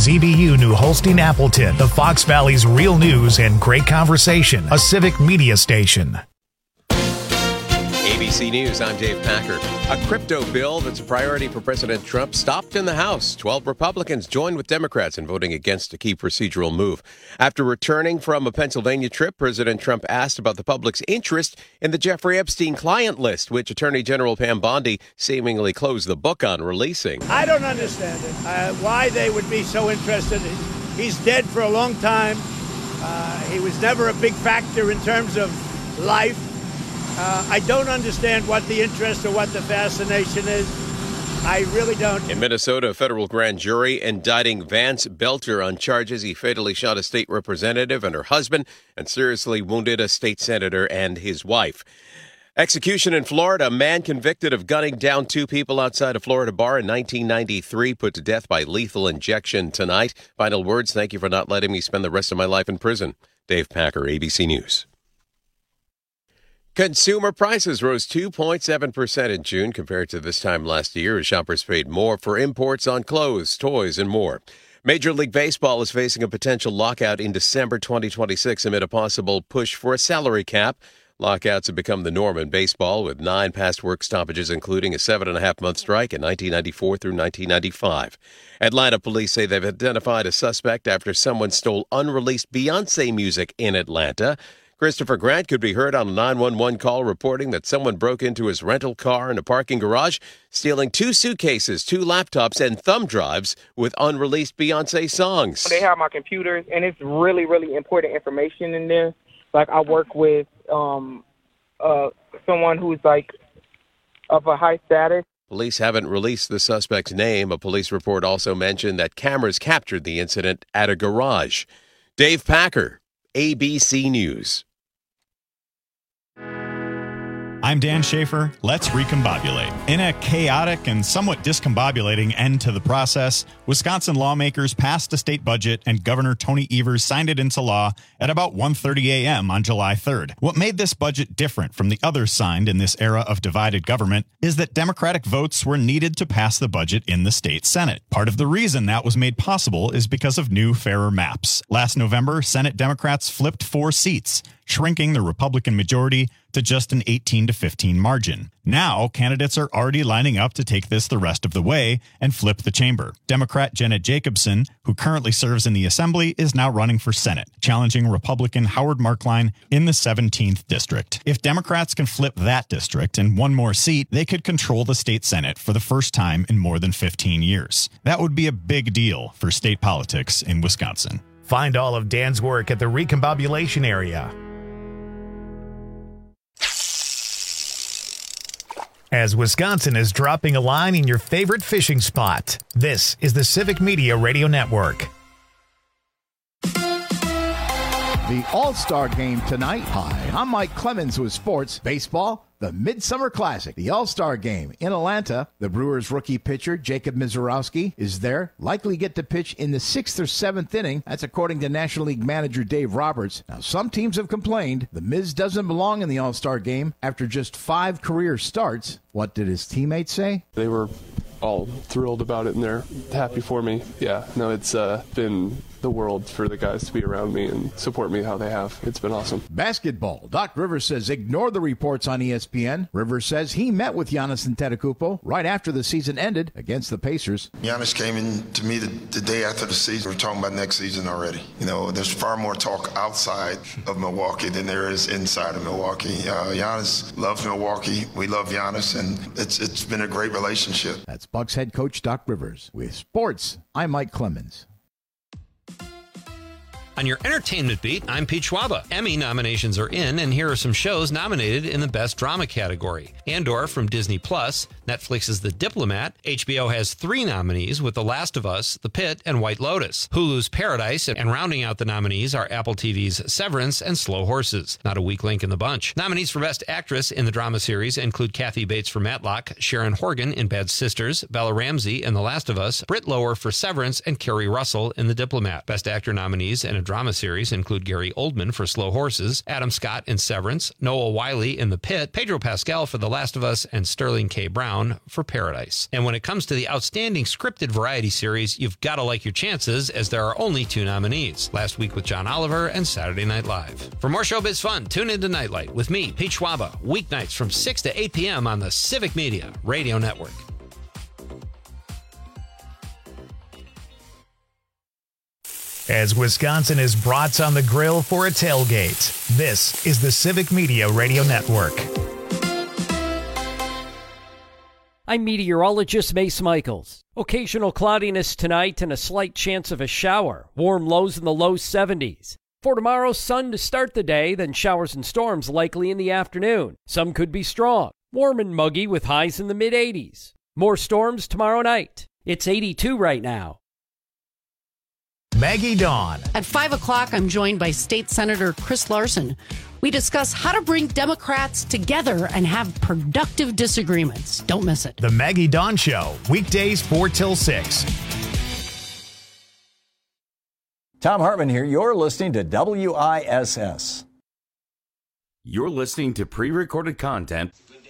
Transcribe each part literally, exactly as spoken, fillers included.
Z B U New Holstein Appleton, the Fox Valley's real news and great conversation, a civic media station. A B C News, I'm Dave Packer. A crypto bill that's a priority for President Trump stopped in the House. Twelve Republicans joined with Democrats in voting against a key procedural move. After returning from a Pennsylvania trip, President Trump asked about the public's interest in the Jeffrey Epstein client list, which Attorney General Pam Bondi seemingly closed the book on releasing. I don't understand it, uh, why they would be so interested. He's dead for a long time. Uh, he was never a big factor in terms of life. Uh, I don't understand what the interest or what the fascination is. I really don't. In Minnesota, a federal grand jury indicting Vance Belter on charges he fatally shot a state representative and her husband and seriously wounded a state senator and his wife. Execution in Florida. A man convicted of gunning down two people outside a Florida bar in nineteen ninety-three put to death by lethal injection tonight. Final words, thank you for not letting me spend the rest of my life in prison. Dave Packer, A B C News. Consumer prices rose two point seven percent in June compared to this time last year as shoppers paid more for imports on clothes, toys, and more. Major League Baseball is facing a potential lockout in December twenty twenty-six amid a possible push for a salary cap. Lockouts have become the norm in baseball, with nine past work stoppages, including a seven-and-a-half-month strike in nineteen ninety-four through nineteen ninety-five. Atlanta police say they've identified a suspect after someone stole unreleased Beyoncé music in Atlanta. Christopher Grant could be heard on a nine one one call reporting that someone broke into his rental car in a parking garage, stealing two suitcases, two laptops, and thumb drives with unreleased Beyoncé songs. They have my computers, and it's really, really important information in there. Like, I work with um, uh, someone who's, like, of a high status. Police haven't released the suspect's name. A police report also mentioned that cameras captured the incident at a garage. Dave Packer, A B C News. I'm Dan Schaefer. Let's recombobulate. In a chaotic and somewhat discombobulating end to the process, Wisconsin lawmakers passed a state budget and Governor Tony Evers signed it into law at about one thirty a.m. on July third. What made this budget different from the others signed in this era of divided government is that Democratic votes were needed to pass the budget in the state Senate. Part of the reason that was made possible is because of new, fairer maps. Last November, Senate Democrats flipped four seats, shrinking the Republican majority to just an eighteen to fifteen margin. Now, candidates are already lining up to take this the rest of the way and flip the chamber. Democrat Janet Jacobson, who currently serves in the Assembly, is now running for Senate, challenging Republican Howard Markline in the seventeenth district. If Democrats can flip that district and one more seat, they could control the state Senate for the first time in more than fifteen years. That would be a big deal for state politics in Wisconsin. Find all of Dan's work at the Recombobulation area. As Wisconsin is dropping a line in your favorite fishing spot, this is the Civic Media Radio Network. The All-Star Game tonight. Hi, I'm Mike Clemens with sports. Baseball, the Midsummer Classic. The All-Star Game in Atlanta. The Brewers rookie pitcher Jacob Misiorowski is there. Likely get to pitch in the sixth or seventh inning. That's according to National League manager Dave Roberts. Now, some teams have complained the Miz doesn't belong in the All-Star Game after just five career starts. What did his teammates say? They were all thrilled about it, and they're happy for me. Yeah, no, it's uh, been the world for the guys to be around me and support me how they have. It's been awesome. Basketball. Doc Rivers says ignore the reports on E S P N. Rivers says he met with Giannis Antetokounmpo right after the season ended against the Pacers. Giannis came in to me the, the day after the season. We're talking about next season already. You know, there's far more talk outside of Milwaukee than there is inside of Milwaukee. Uh, Giannis loves Milwaukee. We love Giannis, and it's it's been a great relationship. That's Bucks head coach Doc Rivers. With sports, I'm Mike Clemens. On your entertainment beat, I'm Pete Schwaba. Emmy nominations are in, and here are some shows nominated in the Best Drama category. Andor from Disney Plus, Netflix's The Diplomat. H B O has three nominees with The Last of Us, The Pit, and White Lotus. Hulu's Paradise, and rounding out the nominees are Apple T V's Severance and Slow Horses. Not a weak link in the bunch. Nominees for Best Actress in the drama series include Kathy Bates for Matlock, Sharon Horgan in Bad Sisters, Bella Ramsey in The Last of Us, Britt Lower for Severance, and Kerry Russell in The Diplomat. Best Actor nominees in a drama series include Gary Oldman for Slow Horses, Adam Scott in Severance, Noah Wiley in The Pit, Pedro Pascal for The Last of Us, and Sterling K. Brown Bound for Paradise. And when it comes to the outstanding scripted variety series, you've got to like your chances, as there are only two nominees, Last Week with John Oliver and Saturday Night Live. For more showbiz fun, tune into Nightlight with me, Pete Schwaba, weeknights from six to eight p.m. on the Civic Media Radio Network. As Wisconsin is brats on the grill for a tailgate, this is the Civic Media Radio Network. I'm meteorologist Mace Michaels. Occasional cloudiness tonight and a slight chance of a shower. Warm lows in the low seventies. For tomorrow, sun to start the day, then showers and storms likely in the afternoon. Some could be strong. Warm and muggy with highs in the mid-eighties. More storms tomorrow night. It's eighty-two right now. Maggie Dawn. At five o'clock, I'm joined by State Senator Chris Larson. We discuss how to bring Democrats together and have productive disagreements. Don't miss it. The Maggie Dawn Show, weekdays four till six. Tom Hartman here. You're listening to W I S S. You're listening to pre-recorded content.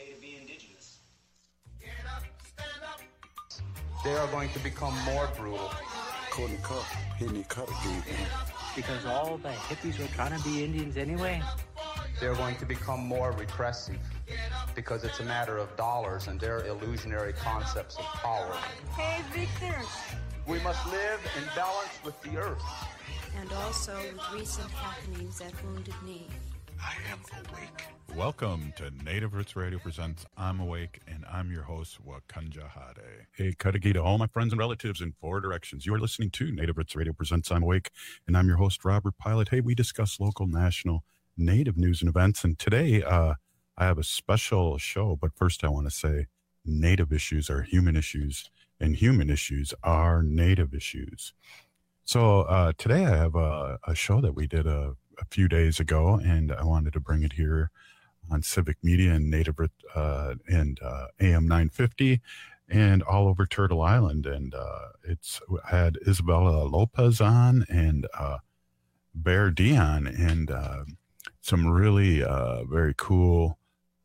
They are going to become more brutal. Couldn't cut. He didn't cut again. Because all the hippies were trying to be Indians anyway. They're going to become more repressive because it's a matter of dollars and their illusionary concepts of power. Hey, Victor. We must live in balance with the earth. And also with recent happenings at Wounded Knee. I am awake. Welcome to Native Roots Radio presents I'm Awake, and I'm your host, Wakanja Hade. Hey, Kadagi to all my friends and relatives in four directions. You are listening to Native Roots Radio presents I'm Awake, and I'm your host, Robert Pilot. Hey, we discuss local, national, Native news and events, and today uh, I have a special show, but first I want to say Native issues are human issues, and human issues are Native issues. So uh, today I have a, a show that we did a, a few days ago, and I wanted to bring it here on Civic Media and Native uh, and uh, A M nine fifty and all over Turtle Island. And uh, it's had Isabella Lopez on and uh, Bear Dion and uh, some really uh, very cool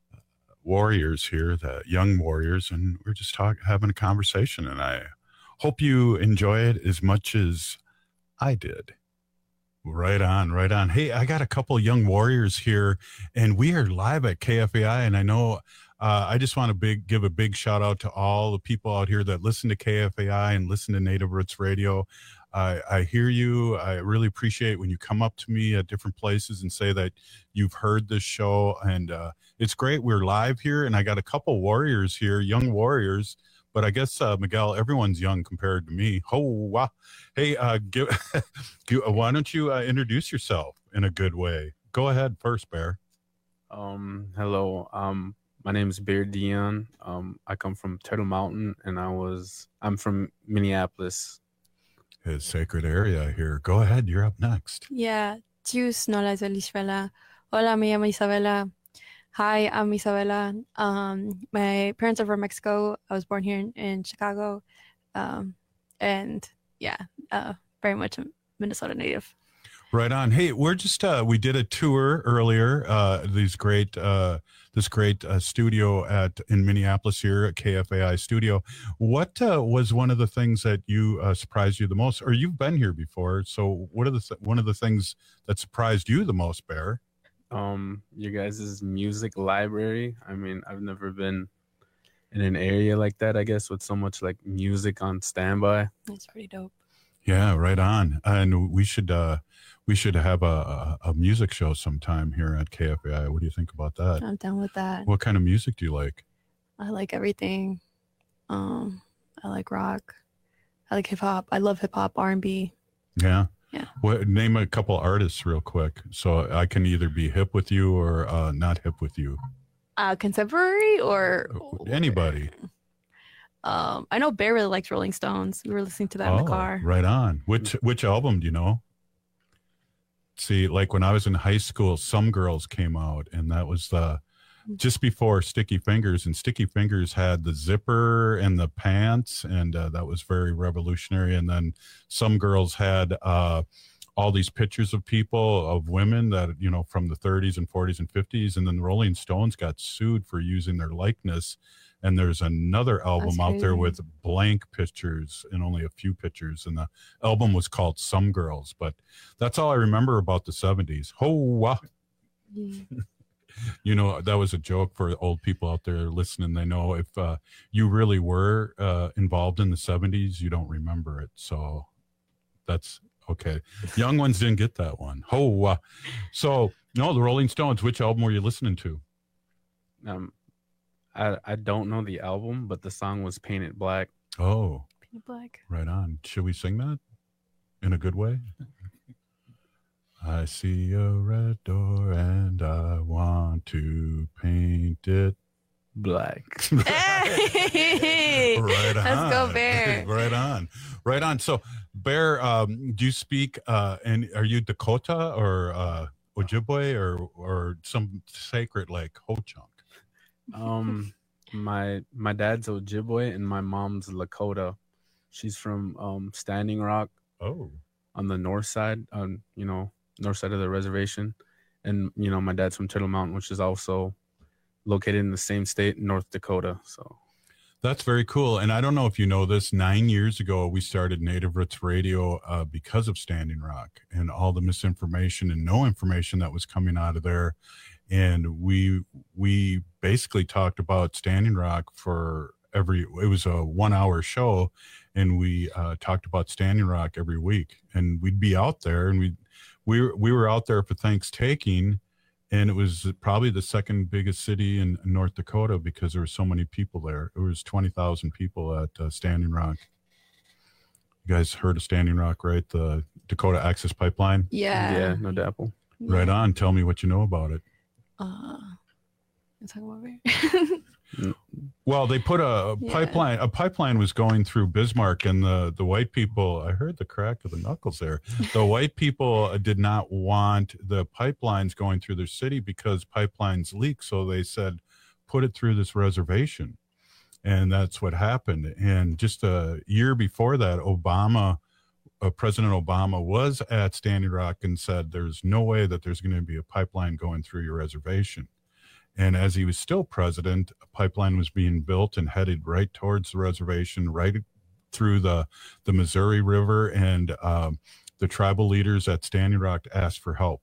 warriors here, the young warriors, and we're just talking, having a conversation. And I hope you enjoy it as much as I did. Right on, right on. Hey, I got a couple young warriors here, and we are live at K F A I, and I know uh, I just want to big give a big shout out to all the people out here that listen to K F A I and listen to Native Roots Radio. Uh, I hear you. I really appreciate when you come up to me at different places and say that you've heard this show, and uh, it's great. We're live here, and I got a couple warriors here, young warriors. But I guess, uh, Miguel, everyone's young compared to me. Oh, wow. Hey, uh, give, why don't you uh, introduce yourself in a good way? Go ahead first, Bear. Um, hello. Um, my name is Bear Dion. Um, I come from Turtle Mountain, and I was, I'm from Minneapolis. His sacred area here. Go ahead. You're up next. Yeah. Tschüss, no la Isabella. Hola, me llamo Isabella. Hi, I'm Isabella. Um, my parents are from Mexico. I was born here in, in Chicago. Um, and yeah, uh, very much a Minnesota native. Right on. Hey, we're just, uh, we did a tour earlier, uh, these great, uh, this great uh, studio at in Minneapolis here at K F A I studio. What uh, was one of the things that you uh, surprised you the most? Or you've been here before. So what are the, th- one of the things that surprised you the most, Bear? Um, you guys' music library. I mean, I've never been in an area like that, I guess, with so much like music on standby. That's pretty dope. Yeah, right on. And we should uh, we should have a, a music show sometime here at K F A I. What do you think about that? I'm down with that. What kind of music do you like? I like everything. Um, I like rock. I like hip hop. I love hip hop, R and B. Yeah. Yeah. What, name a couple artists real quick, so I can either be hip with you or uh, not hip with you. Uh, contemporary or anybody. Um, I know Bear really likes Rolling Stones. We were listening to that oh, in the car. Right on. Which which album do you know? See, like when I was in high school, Some Girls came out, and that was the just before Sticky Fingers, and Sticky Fingers had the zipper and the pants, and uh, that was very revolutionary. And then Some Girls had uh, all these pictures of people, of women that, you know, from the thirties and forties and fifties. And then the Rolling Stones got sued for using their likeness. And there's another album That's out there crazy. with blank pictures and only a few pictures. And the album was called Some Girls. But that's all I remember about the seventies. Ho, wah. Yeah. You know, that was a joke for old people out there listening. They know if uh, you really were uh, involved in the seventies, you don't remember it. So that's okay. Young ones didn't get that one. Oh, uh, so no, the Rolling Stones. Which album were you listening to? Um, I I don't know the album, but the song was Painted Black. Oh, Painted Black. right on. Should we sing that in a good way? I see a red door and I want to paint it black. Hey! Right on. Let's go, Bear. Right on. Right on. So, Bear, um, do you speak, uh, and are you Dakota or uh, Ojibwe or or some sacred like Ho-Chunk? Um, my my dad's Ojibwe and my mom's Lakota. She's from um Standing Rock. Oh, on the north side, on you know north side of the reservation, and you know my dad's from Turtle Mountain, which is also located in the same state, North Dakota. So that's very cool. And I don't know if you know this, nine years ago, we started Native Roots Radio uh, because of Standing Rock and all the misinformation and no information that was coming out of there. And we, we basically talked about Standing Rock for every, it was a one hour show. And we uh, talked about Standing Rock every week, and we'd be out there and we, we, were- we were out there for Thanksgiving. And it was probably the second biggest city in North Dakota because there were so many people there. It was twenty thousand people at uh, Standing Rock. You guys heard of Standing Rock, right? The Dakota Access Pipeline? Yeah. yeah, no dapple. Right on. Tell me what you know about it. Uh, you talking about Bear? Well, they put a Yeah. pipeline. A pipeline was going through Bismarck, and the the white people. I heard the crack of the knuckles there. The white people did not want the pipelines going through their city because pipelines leak. So they said, put it through this reservation, and that's what happened. And just a year before that, Obama, uh, President Obama, was at Standing Rock and said, "There's no way that there's going to be a pipeline going through your reservation." And as he was still president, a pipeline was being built and headed right towards the reservation, right through the, the Missouri River. And um, the tribal leaders at Standing Rock asked for help.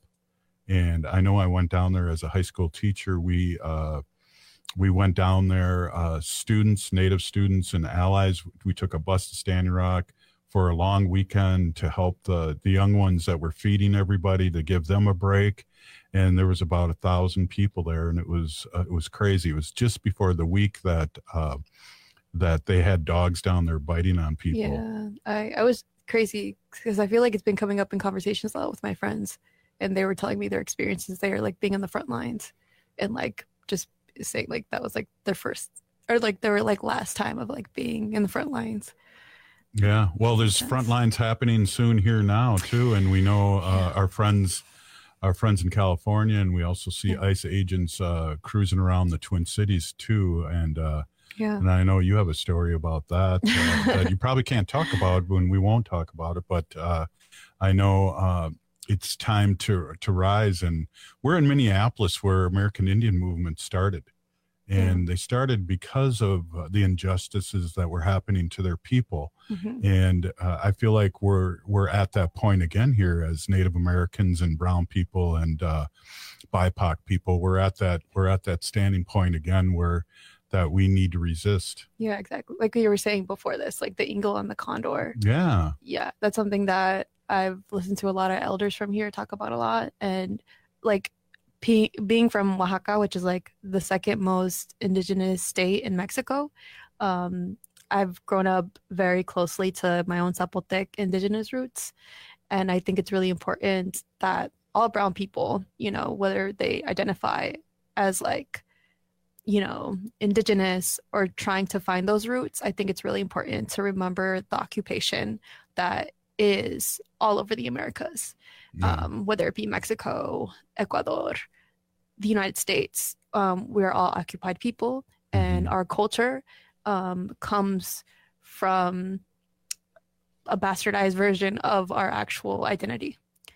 And I know I went down there as a high school teacher. We uh, we went down there, uh, students, Native students and allies. We took a bus to Standing Rock for a long weekend to help the, the young ones that were feeding everybody, to give them a break. And there was about a thousand people there, and it was uh, it was crazy. It was just before the week that uh, that they had dogs down there biting on people. Yeah, I, I was crazy because I feel like it's been coming up in conversations a lot with my friends, and they were telling me their experiences there, like being on the front lines, and like just saying like that was like their first or like their like last time of like being in the front lines. Yeah, well, there's front lines happening soon here now too, and we know uh, our friends. Our friends in California, and we also see ICE agents uh, cruising around the Twin Cities too. And uh, Yeah. and I know you have a story about that uh, that you probably can't talk about when we won't talk about it. But uh, I know uh, it's time to to rise, and we're in Minneapolis, where American Indian movement started, and they started because of uh, the injustices that were happening to their people. Mhm. And uh, I feel like we're we're at that point again here as Native Americans and brown people and uh, B I P O C people. We're at that we're at that standing point again where that we need to resist. Yeah, exactly. Like you were saying before this, like the eagle and the condor. Yeah. Yeah, that's something that I've listened to a lot of elders from here talk about a lot. And like P- being from Oaxaca, which is like the second most indigenous state in Mexico, um, I've grown up very closely to my own Zapotec indigenous roots. And I think it's really important that all brown people, you know, whether they identify as like, you know, indigenous or trying to find those roots, I think it's really important to remember the occupation that is all over the Americas, um, whether it be Mexico, Ecuador, the United States. Um, we're all occupied people, and our culture um, comes from a bastardized version of our actual identity.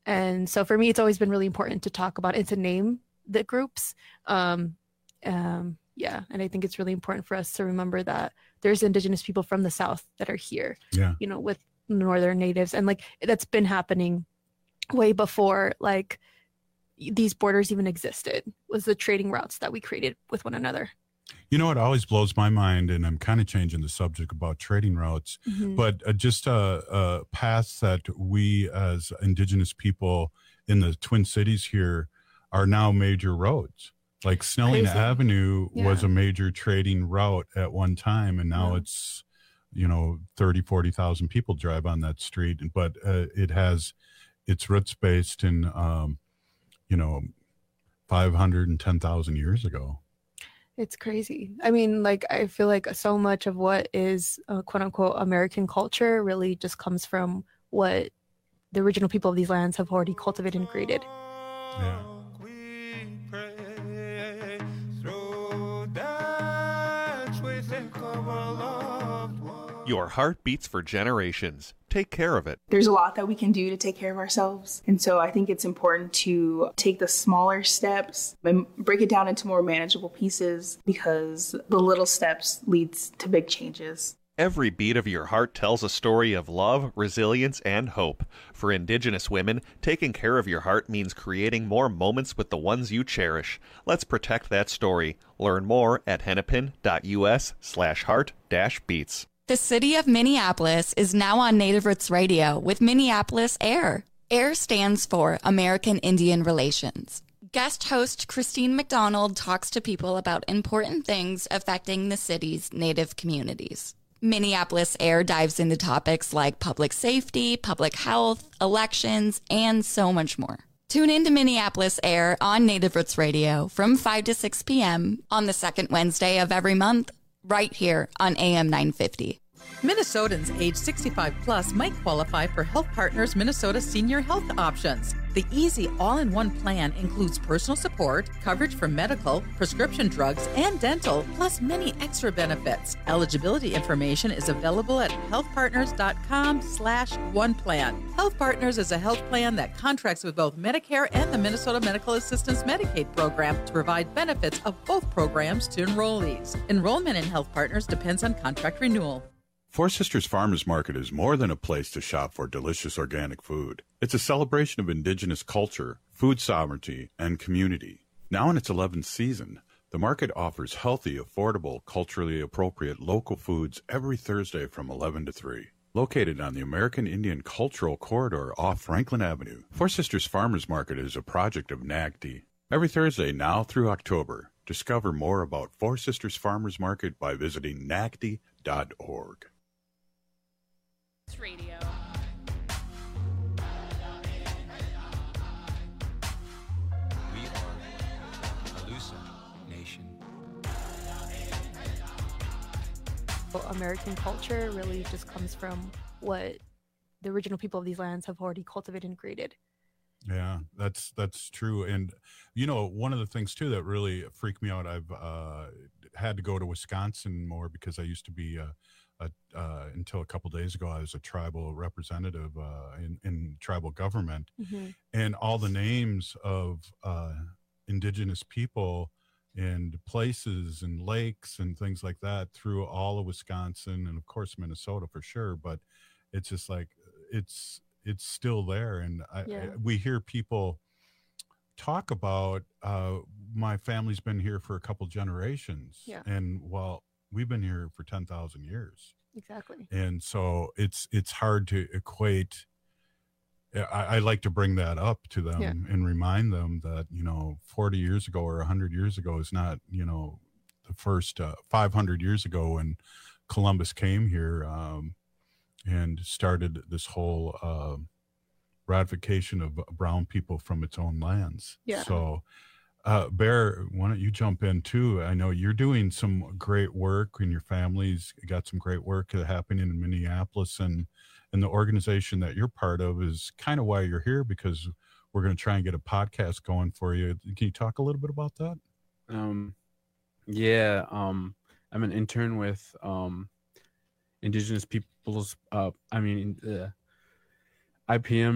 And so for me, it's always been really important to talk about and to name the groups. Um, um, yeah. And I think it's really important for us to remember that there's Indigenous people from the South that are here, yeah. you know, with Northern natives. And like, that's been happening way before, like, these borders even existed, was the trading routes that we created with one another. You know, it always blows my mind, and I'm kind of changing the subject about trading routes, Mhm. but uh, just uh, uh, paths that we as Indigenous people in the Twin Cities here are now major roads. Like Snelling Crazy. Avenue Yeah. was a major trading route at one time, and now Yeah. it's, you know, thirty, forty thousand people drive on that street. But uh, it has its roots based in, um, you know, five hundred ten thousand years ago. It's crazy. I mean, like, I feel like so much of what is uh, quote unquote American culture really just comes from what the original people of these lands have already cultivated and created. Yeah. Your heart beats for generations. Take care of it. There's a lot that we can do to take care of ourselves. And so I think it's important to take the smaller steps and break it down into more manageable pieces, because the little steps leads to big changes. Every beat of your heart tells a story of love, resilience, and hope. For Indigenous women, taking care of your heart means creating more moments with the ones you cherish. Let's protect that story. Learn more at hennepin.us slash heart dash beats. The city of Minneapolis is now on Native Roots Radio with Minneapolis AIR. AIR stands for American Indian Relations. Guest host Christine McDonald talks to people about important things affecting the city's Native communities. Minneapolis AIR dives into topics like public safety, public health, elections, and so much more. Tune in to Minneapolis AIR on Native Roots Radio from five to six p.m. on the second Wednesday of every month, right here on A M nine fifty. Minnesotans age sixty-five plus might qualify for Health Partners Minnesota Senior Health Options. The easy all-in-one plan includes personal support, coverage for medical, prescription drugs, and dental, plus many extra benefits. Eligibility information is available at healthpartners.com slash one plan. Health Partners is a health plan that contracts with both Medicare and the Minnesota Medical Assistance Medicaid program to provide benefits of both programs to enrollees. Enrollment in Health Partners depends on contract renewal. Four Sisters Farmers Market is more than a place to shop for delicious organic food. It's a celebration of Indigenous culture, food sovereignty, and community. Now in its eleventh season, the market offers healthy, affordable, culturally appropriate local foods every Thursday from eleven to three. Located on the American Indian Cultural Corridor off Franklin Avenue, Four Sisters Farmers Market is a project of N A C D. Every Thursday now through October, discover more about Four Sisters Farmers Market by visiting N A C D dot org. Radio. We are Alusa Nation. American culture really just comes from what the original people of these lands have already cultivated and created. Yeah, that's that's true. And, you know, one of the things, too, that really freaked me out, I've uh, had to go to Wisconsin more because I used to be uh, Uh, uh, until a couple days ago, I was a tribal representative uh, in, in tribal government, Mhm. and all the names of uh, Indigenous people and places and lakes and things like that through all of Wisconsin and of course Minnesota for sure. But it's just like it's it's still there, and I, Yeah. I, we hear people talk about uh, my family's been here for a couple generations, Yeah. and well. We've been here for ten thousand years. Exactly. And so it's it's hard to equate. I, I like to bring that up to them Yeah. and remind them that, you know, forty years ago or one hundred years ago is not, you know, the first uh, five hundred years ago when Columbus came here um, and started this whole uh, ratification of brown people from its own lands. Yeah. So Uh, Bear, why don't you jump in too? I know you're doing some great work, and your family's got some great work happening in Minneapolis, and and the organization that you're part of is kind of why you're here, because we're going to try and get a podcast going for you. Can you talk a little bit about that? Um, yeah, um, I'm an intern with um, Indigenous Peoples. Uh, I mean, uh, I P M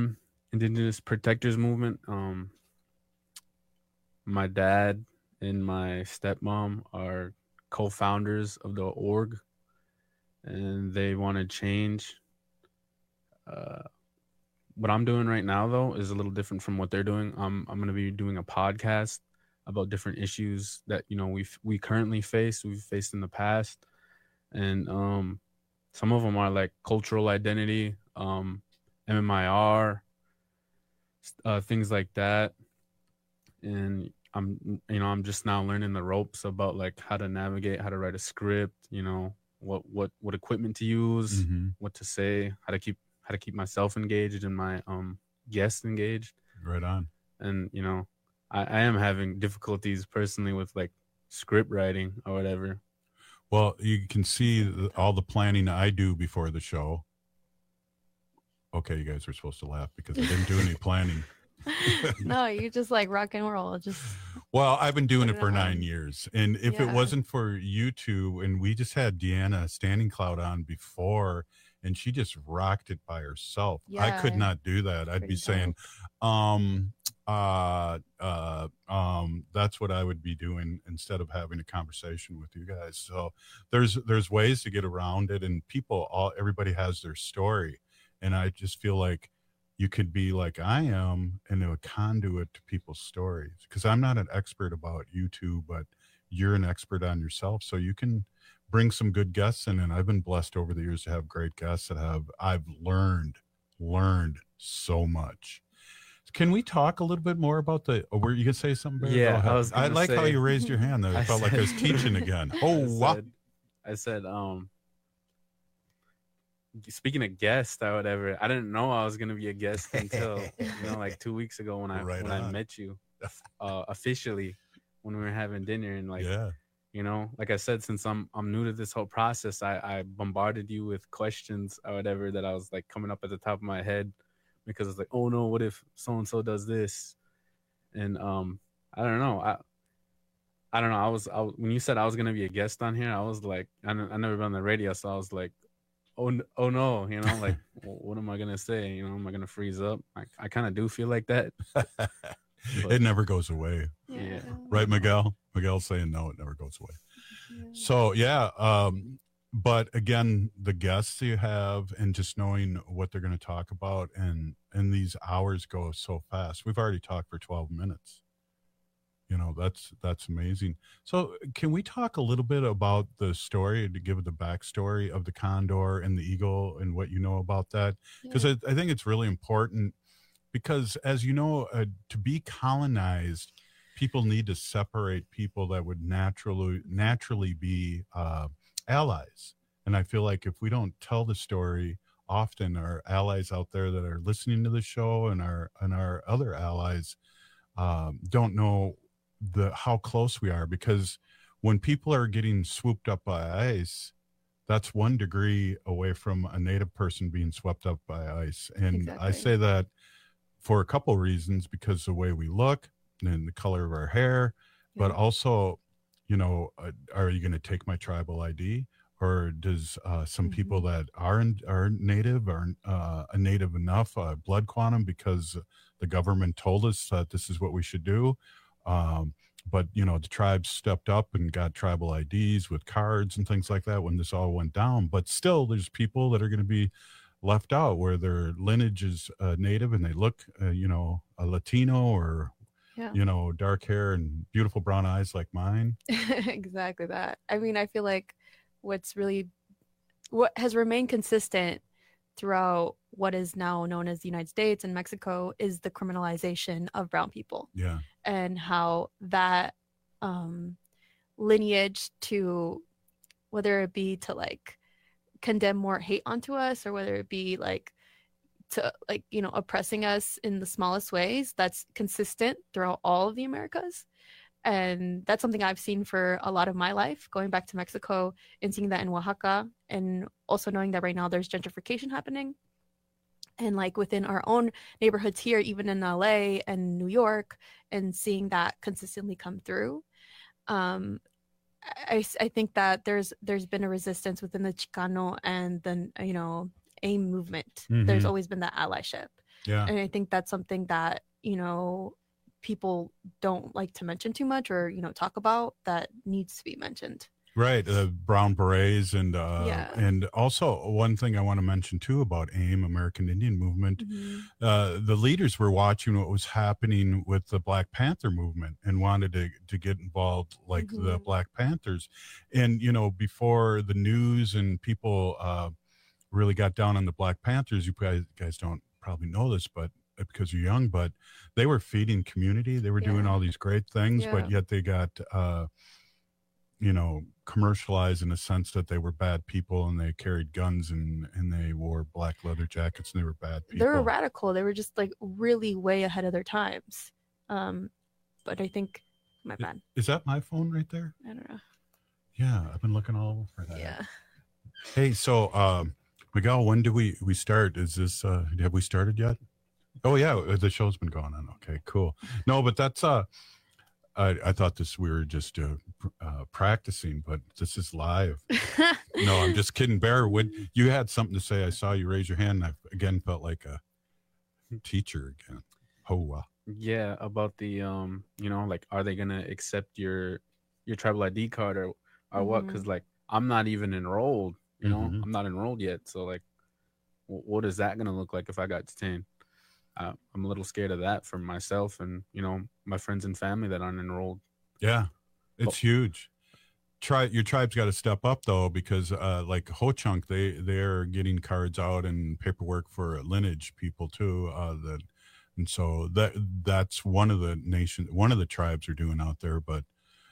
Indigenous Protectors Movement. Um, my dad and my stepmom are co-founders of the org, and they want to change. Uh, what I'm doing right now, though, is a little different from what they're doing. I'm I'm going to be doing a podcast about different issues that, you know, we we currently face, we've faced in the past, and um, some of them are like cultural identity, um, M M I R, uh, things like that. And I'm, you know, I'm just now learning the ropes about like how to navigate, how to write a script, you know, what what what equipment to use, Mm-hmm. what to say, how to keep how to keep myself engaged and my um guests engaged. Right on. And you know, I, I am having difficulties personally with like script writing or whatever. Well, you can see the, all the planning I do before the show. Okay, you guys are supposed to laugh because I didn't do any planning. No, you just like rock and roll. Just Well, I've been doing Put it it for on. nine years. And if Yeah. it wasn't for you two, and we just had Deanna Standing Cloud on before, and she just rocked it by herself. I could Yeah. not do that. I'd be Pretty saying, um, uh, uh, um, that's what I would be doing instead of having a conversation with you guys. So there's, there's ways to get around it, and people, all, everybody has their story. And I just feel like you could be like I am and a conduit to people's stories, because I'm not an expert about you two, but you're an expert on yourself. So you can bring some good guests in. And I've been blessed over the years to have great guests that have, I've learned, learned so much. Can we talk a little bit more about the, oh, were you going to say something? Barry? Yeah, Go ahead. I was I gonna like how say- you raised your hand there. I, I felt like I was said- teaching again. Oh, I wow. said, I said, um, speaking of guests or whatever, I didn't know I was gonna be a guest until you know, like two weeks ago when I Right when I on. met you uh, officially when we were having dinner, and like Yeah. you know, like I said, since I'm I'm new to this whole process, I I bombarded you with questions or whatever that I was like coming up at the top of my head, because it's like, oh no, what if so and so does this, and um I don't know, I. I don't know. I was, I was when you said I was gonna be a guest on here, I was like, I, n- I never been on the radio, so I was like, oh, n- oh no, you know, like, wh- what am I gonna say? You know, am I gonna freeze up? I, I kind of do feel like that. It never goes away. Yeah. Right, Miguel? Miguel's saying no, it never goes away. So yeah, um, but again, the guests you have and just knowing what they're going to talk about, and and these hours go so fast. We've already talked for twelve minutes. You know, that's that's amazing. So can we talk a little bit about the story, to give the backstory of the Condor and the Eagle and what you know about that? Because Yeah. I, I think it's really important, because as you know, uh, to be colonized, people need to separate people that would naturally naturally be uh, allies. And I feel like if we don't tell the story often, our allies out there that are listening to the show and our and our other allies um, don't know the how close we are, because when people are getting swooped up by ice, that's one degree away from a native person being swept up by ice. And I Exactly. say that for a couple reasons, because the way we look and the color of our hair, but also, you know, uh, are you going to take my tribal I D? Or does uh, some people that are in, are native, are uh, a native enough uh, blood quantum because the government told us that this is what we should do? Um, but, you know, the tribes stepped up and got tribal I Ds with cards and things like that when this all went down. But still, there's people that are going to be left out where their lineage is uh, native and they look, uh, you know, a Latino or, Yeah. you know, dark hair and beautiful brown eyes like mine. Exactly that. I mean, I feel like what's really what has remained consistent throughout what is now known as the United States and Mexico is the criminalization of brown people, Yeah. and how that um, lineage, to whether it be to like condemn more hate onto us, or whether it be like to like, you know, oppressing us in the smallest ways, that's consistent throughout all of the Americas. And that's something I've seen for a lot of my life, going back to Mexico and seeing that in Oaxaca, and also knowing that right now there's gentrification happening. And like within our own neighborhoods here, even in L A and New York, and seeing that consistently come through. Um, I, I think that there's there's been a resistance within the Chicano and the, you know, AIM movement. Mhm. There's always been that allyship. Yeah. And I think that's something that, you know, people don't like to mention too much or, you know, talk about that needs to be mentioned. Right. Uh, brown berets. And, uh, Yeah. and also one thing I want to mention too about AIM, American Indian Movement, Mhm. uh, the leaders were watching what was happening with the Black Panther movement and wanted to, to get involved like the Mhm. Black Panthers. And, you know, before the news and people, uh, really got down on the Black Panthers, you guys, guys don't probably know this, but because you're young, but they were feeding community. They were doing Yeah. all these great things, Yeah. but yet they got, uh, you know, commercialized in the sense that they were bad people and they carried guns and, and they wore black leather jackets and they were bad people. They were radical. They were just like really way ahead of their times. Um, but I think, my bad. Is that my phone right there? I don't know. Yeah, I've been looking all over that. Yeah. Hey, so um, Miguel, when do we we start? Is this uh, have we started yet? Oh yeah, the show's been going on. Okay, cool. No, but that's uh, I I thought this we were just uh, pr- uh practicing, but this is live. No, I'm just kidding. Bear, when you had something to say, I saw you raise your hand. And I again felt like a teacher again. Oh wow. Yeah, about the um, you know, like, are they gonna accept your your tribal I D card or or what? Because like, I'm not even enrolled. You know, Mhm. I'm not enrolled yet. So like, w- what is that gonna look like if I got detained? Uh, I'm a little scared of that for myself and you know my friends and family that aren't enrolled. Yeah, it's huge. Try your tribe's got to step up though, because uh, like Ho Chunk, they they're getting cards out and paperwork for lineage people too. Uh, that and so that that's one of the nation, one of the tribes are doing out there. But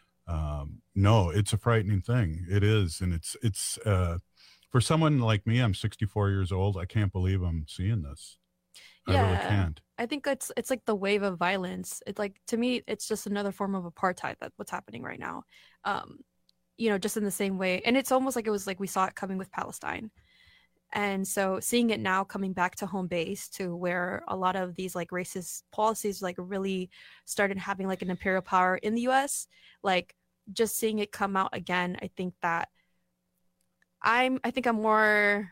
um, no, it's a frightening thing. It is, and it's it's uh, for someone like me. I'm sixty-four years old. I can't believe I'm seeing this. I really can't. I think it's it's like the wave of violence. It's like, to me, it's just another form of apartheid that what's happening right now. Um, you know, just in the same way. And it's almost like it was like we saw it coming with Palestine. And so seeing it now coming back to home base to where a lot of these like racist policies like really started having like an imperial power in the U S, like just seeing it come out again, I think that I'm I think I'm more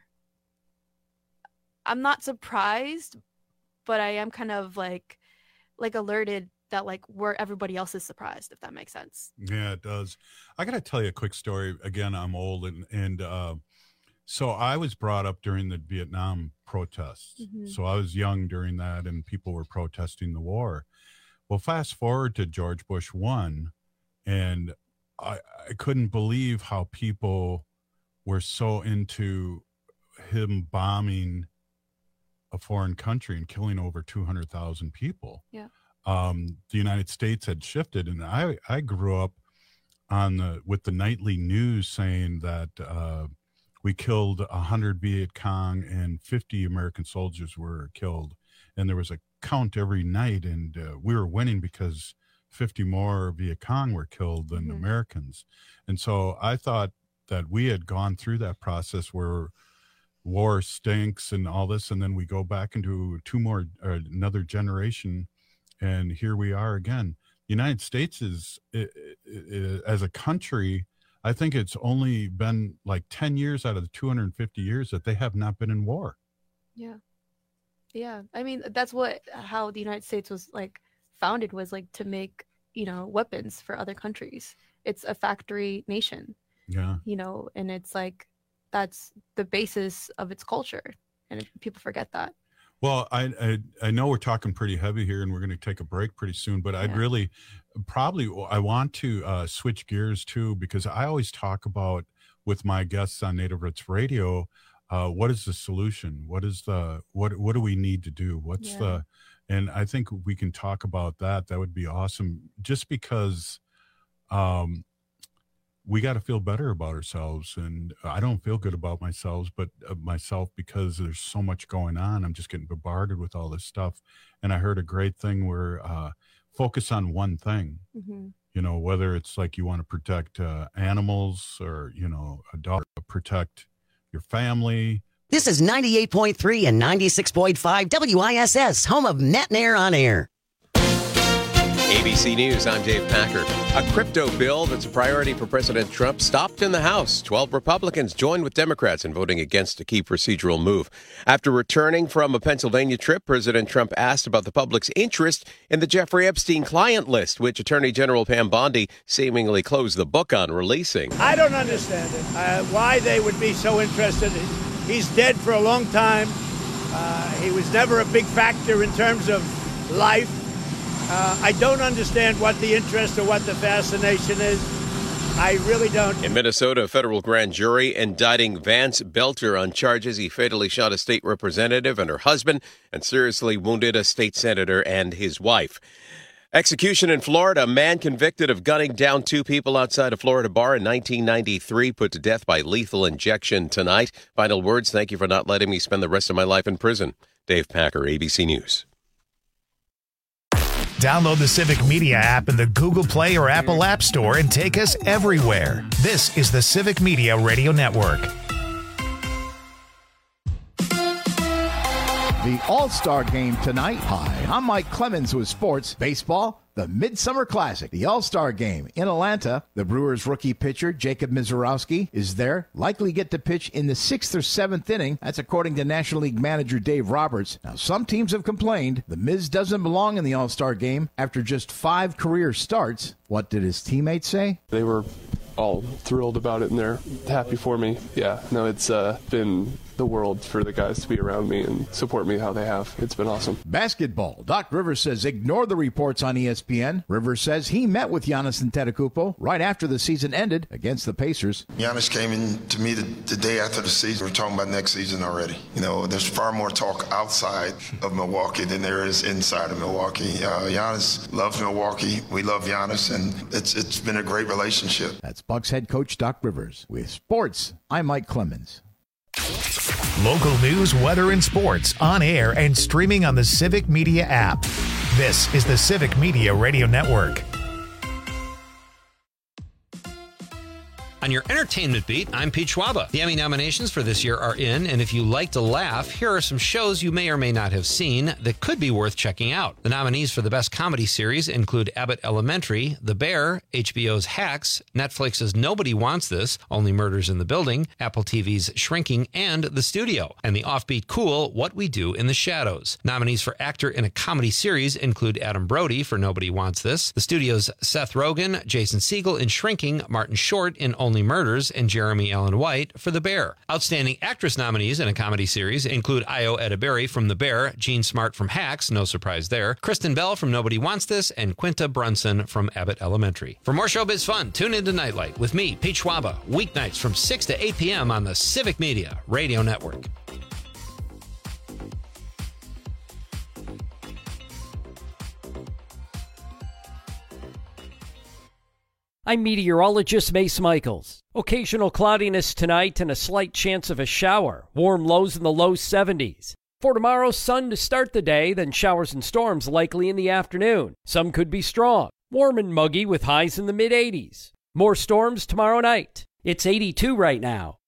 I'm not surprised, but I am kind of like like alerted that like where everybody else is surprised, if that makes sense. Yeah, it does. I got to tell you a quick story. Again, I'm old, and and uh, so I was brought up during the Vietnam protests. Mhm. So I was young during that, and people were protesting the war. Well, fast forward to George Bush one, and I I couldn't believe how people were so into him bombing a foreign country and killing over two hundred thousand people. Yeah. Um, the United States had shifted, and I, I grew up on the with the nightly news saying that uh, we killed a hundred Viet Cong and fifty American soldiers were killed, and there was a count every night, and uh, we were winning because fifty more Viet Cong were killed than Mhm. Americans, and so I thought that we had gone through that process where war stinks and all this, and then we go back into two more or another generation, and here we are again. The United States is i i as a country, I think it's only been like ten years out of the two hundred fifty years that they have not been in war. Yeah. Yeah. I mean, that's what how the United States was like founded, was like to make, you know, weapons for other countries. It's a factory nation. Yeah. You know, and it's like that's the basis of its culture. And it, people forget that. Well, I, I I know we're talking pretty heavy here, and we're going to take a break pretty soon. But I'd Yeah. really, probably, I want to uh, switch gears too, because I always talk about with my guests on Native Roots Radio, uh, what is the solution? What is the what what do we need to do? What's Yeah. the, and I think we can talk about that. That would be awesome. Just because, um, we got to feel better about ourselves, and I don't feel good about myself, but uh, myself because there's so much going on. I'm just getting bombarded with all this stuff, and I heard a great thing where uh, focus on one thing. Mhm. You know, whether it's like you want to protect uh, animals, or you know, a dog, protect your family. This is ninety-eight point three and ninety-six point five W I S S, home of Net and Air on Air. A B C News, I'm Dave Packer. A crypto bill that's a priority for President Trump stopped in the House. Twelve Republicans joined with Democrats in voting against a key procedural move. After returning from a Pennsylvania trip, President Trump asked about the public's interest in the Jeffrey Epstein client list, which Attorney General Pam Bondi seemingly closed the book on releasing. I don't understand it, uh, why they would be so interested. He's dead for a long time. Uh, he was never a big factor in terms of life. Uh, I don't understand what the interest or what the fascination is. I really don't. In Minnesota, a federal grand jury indicting Vance Belter on charges he fatally shot a state representative and her husband and seriously wounded a state senator and his wife. Execution in Florida. A man convicted of gunning down two people outside a Florida bar in nineteen ninety-three put to death by lethal injection tonight. Final words, thank you for not letting me spend the rest of my life in prison. Dave Packer, A B C News. Download the Civic Media app in the Google Play or Apple App Store and take us everywhere. This is the Civic Media Radio Network. The All-Star Game tonight. Hi, I'm Mike Clemens with Sports Baseball. The Midsummer Classic, the All-Star Game in Atlanta. The Brewers rookie pitcher, Jacob Mizorowski, is there. Likely get to pitch in the sixth or seventh inning. That's according to National League manager Dave Roberts. Now, some teams have complained the Miz doesn't belong in the All-Star Game after just five career starts. What did his teammates say? They were all thrilled about it, and they're happy for me. Yeah, no, it's uh, been the world for the guys to be around me and support me how they have. It's been awesome. Basketball. Doc Rivers says ignore the reports on E S P N. Rivers says he met with Giannis Antetokounmpo right after the season ended against the Pacers. Giannis came in to me the, the day after the season. We're talking about next season already. You know, there's far more talk outside of Milwaukee than there is inside of Milwaukee. Uh, Giannis loves Milwaukee. We love Giannis, and it's it's been a great relationship. That's Bucks head coach Doc Rivers. With sports, I'm Mike Clemens. Local news, weather, and sports on air and streaming on the Civic Media app. This is the Civic Media Radio Network. On your entertainment beat, I'm Pete Schwaba. The Emmy nominations for this year are in, and if you like to laugh, here are some shows you may or may not have seen that could be worth checking out. The nominees for the Best Comedy Series include Abbott Elementary, The Bear, H B O's Hacks, Netflix's Nobody Wants This, Only Murders in the Building, Apple T V's Shrinking, and The Studio, and the offbeat cool What We Do in the Shadows. Nominees for Actor in a Comedy Series include Adam Brody for Nobody Wants This, The Studio's Seth Rogen, Jason Segel in Shrinking, Martin Short in Only Murders, and Jeremy Allen White for The Bear. Outstanding actress nominees in a comedy series include Io Edeberry from The Bear, Jean Smart from Hacks, no surprise there, Kristen Bell from Nobody Wants This, and Quinta Brunson from Abbott Elementary. For more showbiz fun, tune into Nightlight with me, Pete Schwaba, weeknights from six to eight p.m. on the Civic Media Radio Network. I'm meteorologist Mace Michaels. Occasional cloudiness tonight and a slight chance of a shower. Warm lows in the low seventies. For tomorrow, sun to start the day, then showers and storms likely in the afternoon. Some could be strong. Warm and muggy with highs in the mid-eighties. More storms tomorrow night. It's eighty-two right now.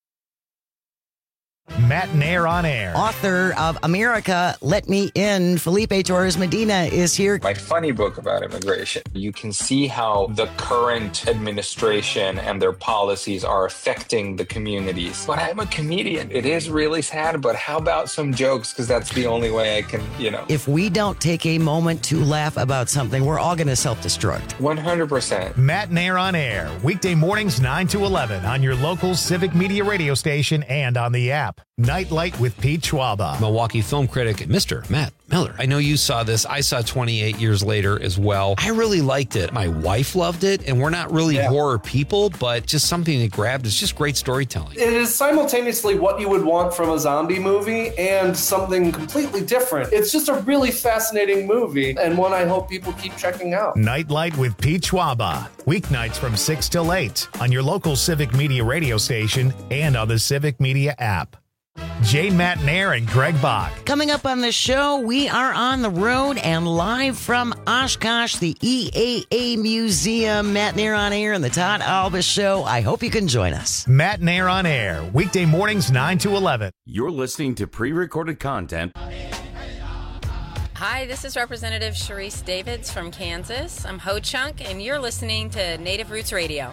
Matt Nair on air. Author of America, Let Me In, Felipe Torres Medina is here. My funny book about immigration. You can see how the current administration and their policies are affecting the communities. But I'm a comedian. It is really sad, but how about some jokes? Because that's the only way I can, you know. If we don't take a moment to laugh about something, we're all going to self-destruct. one hundred percent. Matt Nair on air. Weekday mornings nine to eleven on your local Civic Media radio station and on the app. Nightlight with Pete Schwaba. Milwaukee film critic, Mister Matt Miller. I know you saw this. I saw twenty-eight years later as well. I really liked it. My wife loved it, and we're not really yeah. horror people, but just something that grabbed. It's just great storytelling. It is simultaneously what you would want from a zombie movie and something completely different. It's just a really fascinating movie, and one I hope people keep checking out. Nightlight with Pete Schwaba. Weeknights from six till eight on your local Civic Media radio station and on the Civic Media app. Jay Matt Nair and Greg Bach. Coming up on the show, we are on the road and live from Oshkosh, the E A A Museum. Matt Nair on air and the Todd Alba Show. I hope you can join us. Matt Nair on air, weekday mornings nine to eleven. You're listening to pre-recorded content Hi, this is Representative Sharice Davids from Kansas. I'm Ho Chunk, and you're listening to Native Roots Radio.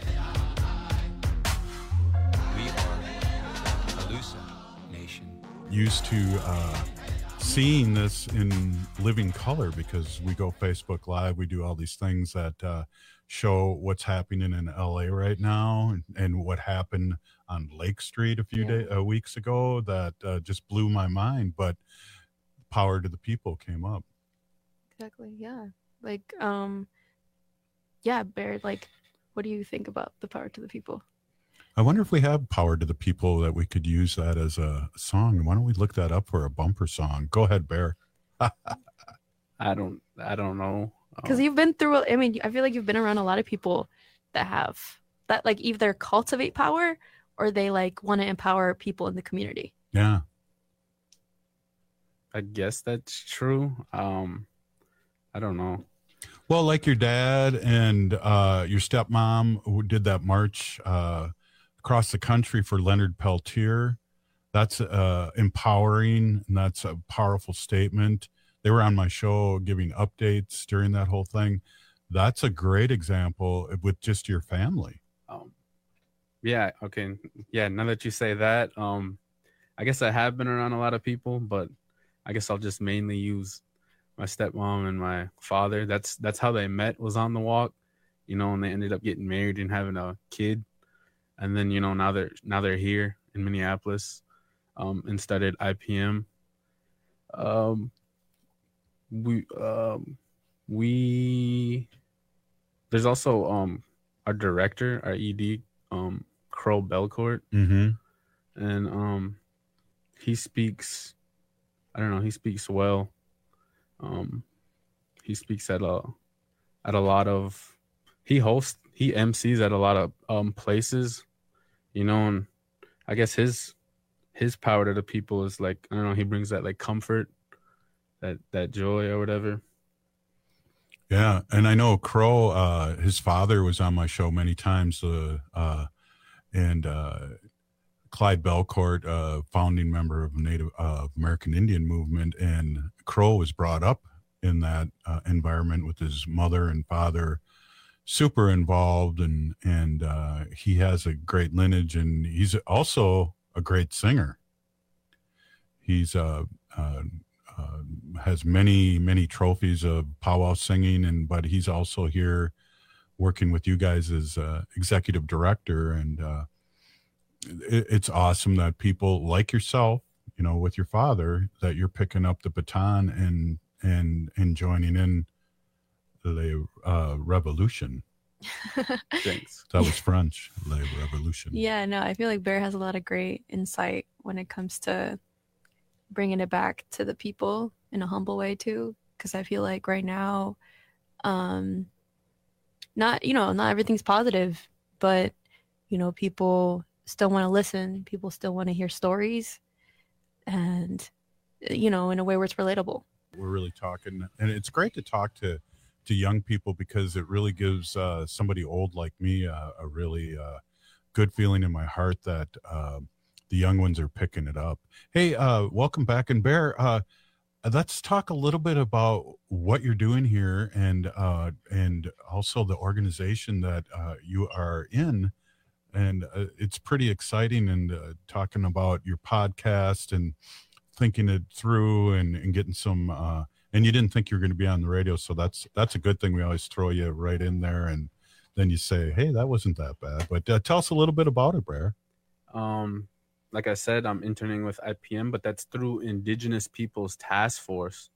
We are Alusa Nation. Used to uh, seeing this in living color because we go Facebook Live. We do all these things that uh, show what's happening in L A right now and, and what happened on Lake Street a few Yeah. day, uh, weeks ago that uh, just blew my mind. But Power to the People came up. Exactly. Yeah. Like, um, yeah, Bear, like, what do you think about the Power to the People? I wonder if we have Power to the People that we could use that as a song. Why don't we look that up for a bumper song? Go ahead, Bear. I don't I don't know. Because you've been through, I mean, I feel like you've been around a lot of people that have that, like, either cultivate power or they, like, want to empower people in the community. Yeah. I guess that's true. Um, I don't know. Well, like your dad and uh, your stepmom who did that march uh, across the country for Leonard Peltier. That's uh, empowering, and that's a powerful statement. They were on my show giving updates during that whole thing. That's a great example with just your family. Um, yeah. Okay. Yeah. Now that you say that, um, I guess I have been around a lot of people, but I guess I'll just mainly use my stepmom and my father. That's that's how they met, was on the walk, you know, and they ended up getting married and having a kid. And then, you know, now they're now they're here in Minneapolis, um, and started I P M. Um, we um, we there's also um our director, our E D, um, Crow Belcourt, Mm-hmm. and um, he speaks. I don't know. He speaks well. Um, he speaks at a at a lot of. He hosts. He M Cs at a lot of um places, you know. And I guess his his power to the people is like, I don't know. He brings that like comfort, that that joy or whatever. Yeah, and I know Crow, uh, his father was on my show many times, uh, uh, and uh, Clyde Belcourt, uh, founding member of Native uh, American Indian movement, and Crow was brought up in that uh, environment with his mother and father, super involved, and and uh, he has a great lineage, and he's also a great singer. He's uh, uh, uh, has many many trophies of powwow singing, and but he's also here working with you guys as uh, executive director, and uh, it, it's awesome that people like yourself, you know, with your father, that you're picking up the baton and and and joining in the uh, revolution. Thanks. That was French, Le Revolution. Yeah, no, I feel like Bear has a lot of great insight when it comes to bringing it back to the people in a humble way too. Because I feel like right now, um, not you know, not everything's positive, but you know, people still want to listen. People still want to hear stories, and you know, in a way where it's relatable. We're really talking, and it's great to talk to to young people because it really gives uh, somebody old like me uh, a really uh, good feeling in my heart that uh, the young ones are picking it up. Hey, uh, welcome back. And Bear, uh, let's talk a little bit about what you're doing here and uh, and also the organization that uh, you are in. And uh, it's pretty exciting, and uh, talking about your podcast and thinking it through and, and getting some uh, and you didn't think you were going to be on the radio, so that's that's a good thing. We always throw you right in there, and then you say, hey, that wasn't that bad. But uh, tell us a little bit about it, Bear. Um, like I said, I'm interning with I P M, but that's through Indigenous Peoples Task Force.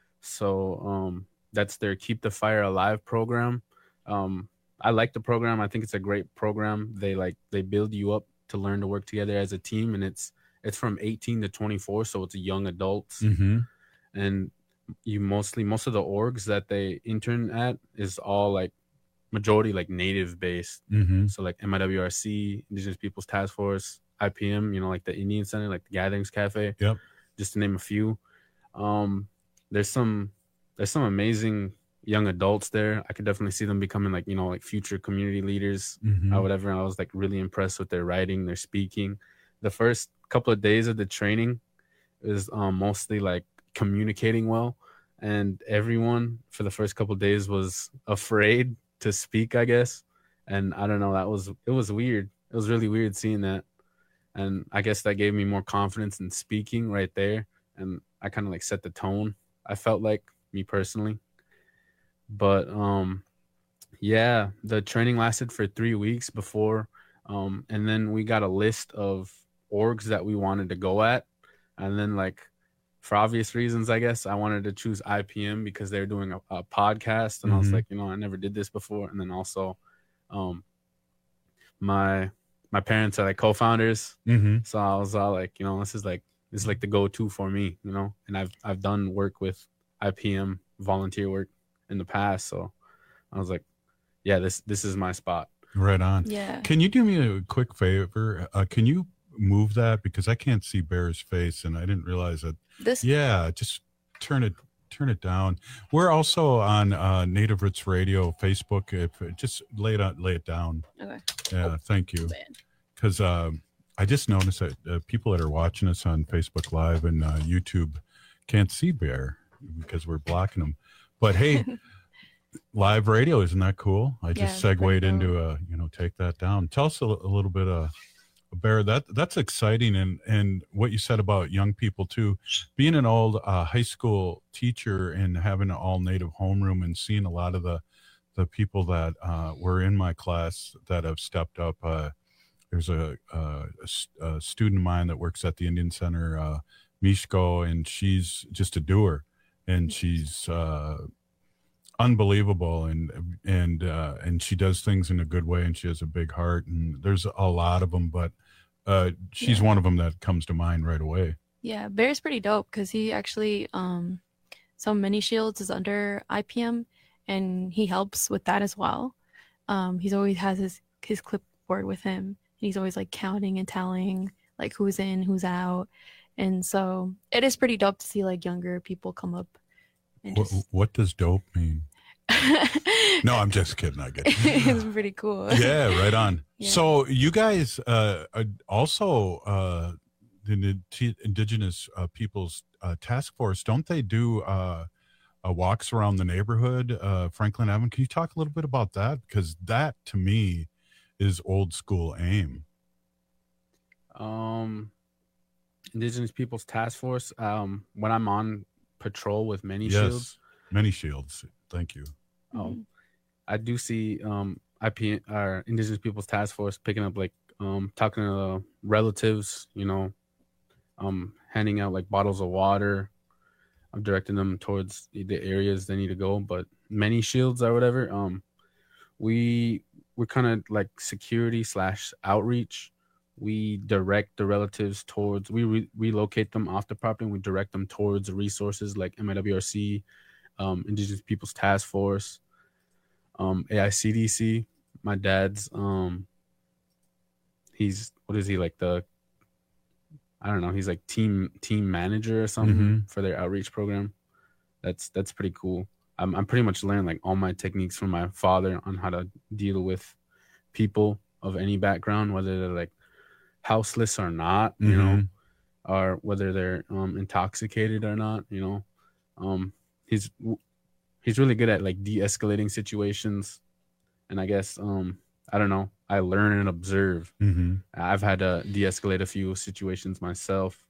So um, that's their Keep the Fire Alive program. Um, I like the program. I think it's a great program. They like they build you up to learn to work together as a team, and it's it's from eighteen to twenty-four, so it's young adults. Mm-hmm. And you mostly most of the orgs that they intern at is all like majority like native based. Mm-hmm. So like M I W R C, Indigenous Peoples Task Force, I P M, you know, like the Indian Center, like the Gatherings Cafe. Yep. Just to name a few. Um, there's some there's some amazing young adults there. I could definitely see them becoming like, you know, like future community leaders Mhm. or whatever. And I was like really impressed with their writing, their speaking. The first couple of days of the training is um, mostly like communicating well. and everyone for the first couple of days was afraid to speak, I guess. And I don't know, that was, it was weird. It was really weird seeing that. And I guess that gave me more confidence in speaking right there. And I kind of like set the tone, I felt like, me personally. But um, yeah, the training lasted for three weeks before. Um, and then we got a list of orgs that we wanted to go at. And then like, for obvious reasons, I guess, I wanted to choose I P M because they're doing a, a podcast. And mm-hmm. I was like, you know, I never did this before. And then also um, my my parents are like co-founders. Mm-hmm. So I was all like, you know, this is like, this is like the go-to for me, you know. And I've I've done work with I P M, volunteer work in the past. So I was like, yeah, this this is my spot. Right on. Yeah. Can you do me a quick favor? Uh, can you move that, because I can't see Bear's face and I didn't realize that. This yeah, just turn it turn it down. We're also on uh Native Roots Radio Facebook. If just lay it on, lay it down. Okay. Yeah, oh, thank you. Because uh, I just noticed that uh, people that are watching us on Facebook Live and uh, YouTube can't see Bear because we're blocking them. But hey, live radio, isn't that cool? I just yeah, segued cool. into a, you know, take that down. Tell us a, a little bit of uh, Bear. That that's exciting, and and what you said about young people too. Being an old uh, high school teacher and having an all native homeroom and seeing a lot of the the people that uh, were in my class that have stepped up. Uh, there's a, a, a student of mine that works at the Indian Center, uh, Mishko, and she's just a doer, and she's uh, unbelievable, and and uh, and she does things in a good way, and she has a big heart, and there's a lot of them, but uh, she's yeah. one of them that comes to mind right away. Yeah, Bear's pretty dope because he actually, um, some Mini Shields is under I P M, and he helps with that as well. Um, he's always has his, his clipboard with him, and he's always like counting and tallying like who's in, who's out. And so it is pretty dope to see like younger people come up. And what, just... what does dope mean? No, I'm just kidding. I get it. It's pretty cool. Yeah, right on. Yeah. So you guys uh, also, uh, the Indigenous uh, Peoples uh, Task Force, don't they do uh, uh, walks around the neighborhood, uh, Franklin Avenue? Can you talk a little bit about that? Because that, to me, is old school AIM. Um, Indigenous Peoples Task Force. Um, when I'm on patrol with Many yes, Shields, Many Shields. Thank you. Oh, I do see um I P our Indigenous Peoples Task Force picking up like um talking to relatives, you know, um handing out like bottles of water. I'm directing them towards the areas they need to go. But Many Shields or whatever, um, we we're kind of like security slash outreach. We direct the relatives towards, we re- relocate them off the property, and we direct them towards resources like M I W R C, um, Indigenous Peoples Task Force, um, A I C D C. My dad's, um, he's, what is he, like the, I don't know, he's like team team manager or something Mm-hmm. for their outreach program. That's that's pretty cool. I'm I'm pretty much learning like all my techniques from my father on how to deal with people of any background, whether they're like houseless or not, you Mm-hmm. know, or whether they're um, intoxicated or not, you know. Um, he's he's really good at like de-escalating situations, and I guess um, I don't know. I learn and observe. Mm-hmm. I've had to de-escalate a few situations myself,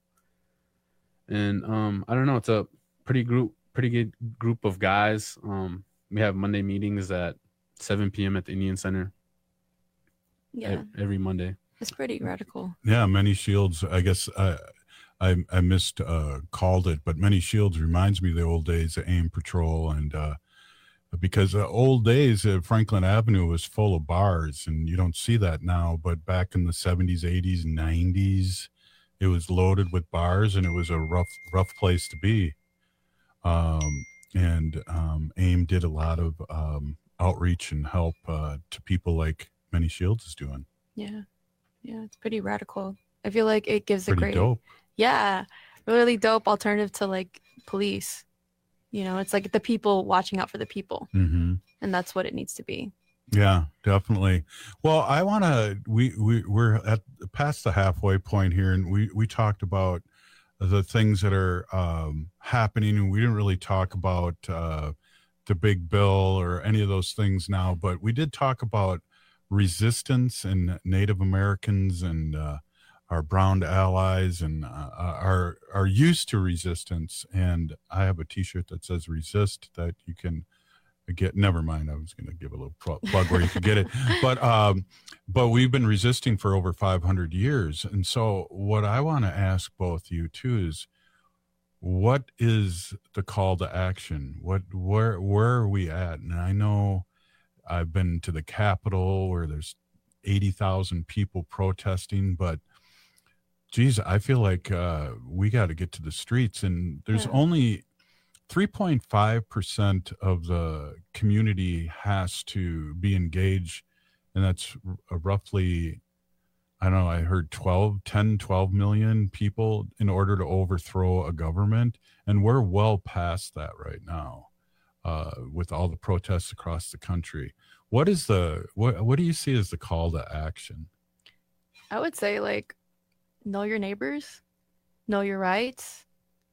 and um, I don't know. It's a pretty group, pretty good group of guys. Um, we have Monday meetings at seven p.m. at the Indian Center. Yeah, every Monday. It's pretty radical. Yeah, Many Shields. I guess I I, I missed uh, called it, but Many Shields reminds me of the old days of AIM Patrol, and uh, because the old days uh, Franklin Avenue was full of bars, and you don't see that now. But back in the seventies, eighties, nineties, it was loaded with bars, and it was a rough rough place to be. Um, and um, AIM did a lot of um, outreach and help uh, to people like Many Shields is doing. Yeah. Yeah, it's pretty radical. I feel like it gives Pretty a great, dope. yeah, really dope alternative to like police. You know, it's like the people watching out for the people, Mm-hmm. and that's what it needs to be. Yeah, definitely. Well, I want to. We we we're at past the halfway point here, and we we talked about the things that are um, happening. And we didn't really talk about uh, the big bill or any of those things now, but we did talk about resistance and Native Americans and uh, our brown allies and uh, are are used to resistance. And I have a T-shirt that says "Resist" that you can get. Never mind, I was going to give a little plug where you could get it, but um, but we've been resisting for over five hundred years. And so, what I want to ask both you too is, what is the call to action? What where where are we at? And I know I've been to the Capitol where there's eighty thousand people protesting, but geez, I feel like uh, we got to get to the streets, and there's yeah. only three point five percent of the community has to be engaged, and that's r- roughly, I don't know, I heard twelve, ten, twelve million people in order to overthrow a government, and we're well past that right now uh, with all the protests across the country. What is the, what, what do you see as the call to action? I would say, like, know your neighbors, know your rights.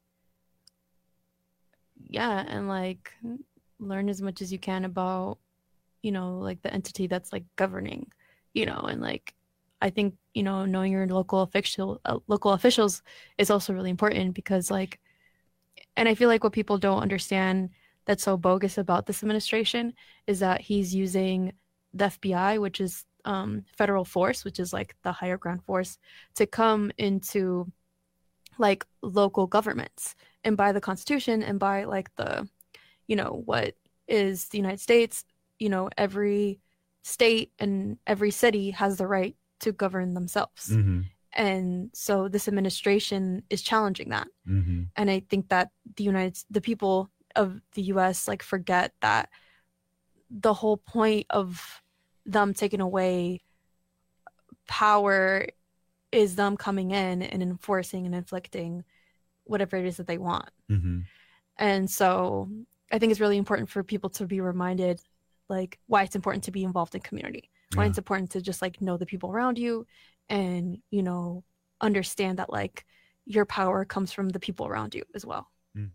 Yeah, and like learn as much as you can about, you know, like the entity that's like governing, you know, and like I think, you know, knowing your local official uh, local officials is also really important because like, and I feel like what people don't understand that's so bogus about this administration is that he's using the F B I, which is um, federal force, which is like the higher ground force, to come into like local governments. And by the Constitution and by like the, you know, what is the United States, you know, every state and every city has the right to govern themselves. Mm-hmm. And so this administration is challenging that. Mm-hmm. And I think that the United, the people of the U S like forget that the whole point of them taking away power is them coming in and enforcing and inflicting whatever it is that they want. Mm-hmm. And so I think it's really important for people to be reminded like why it's important to be involved in community, why yeah. it's important to just like know the people around you and, you know, understand that like your power comes from the people around you as well. Mm.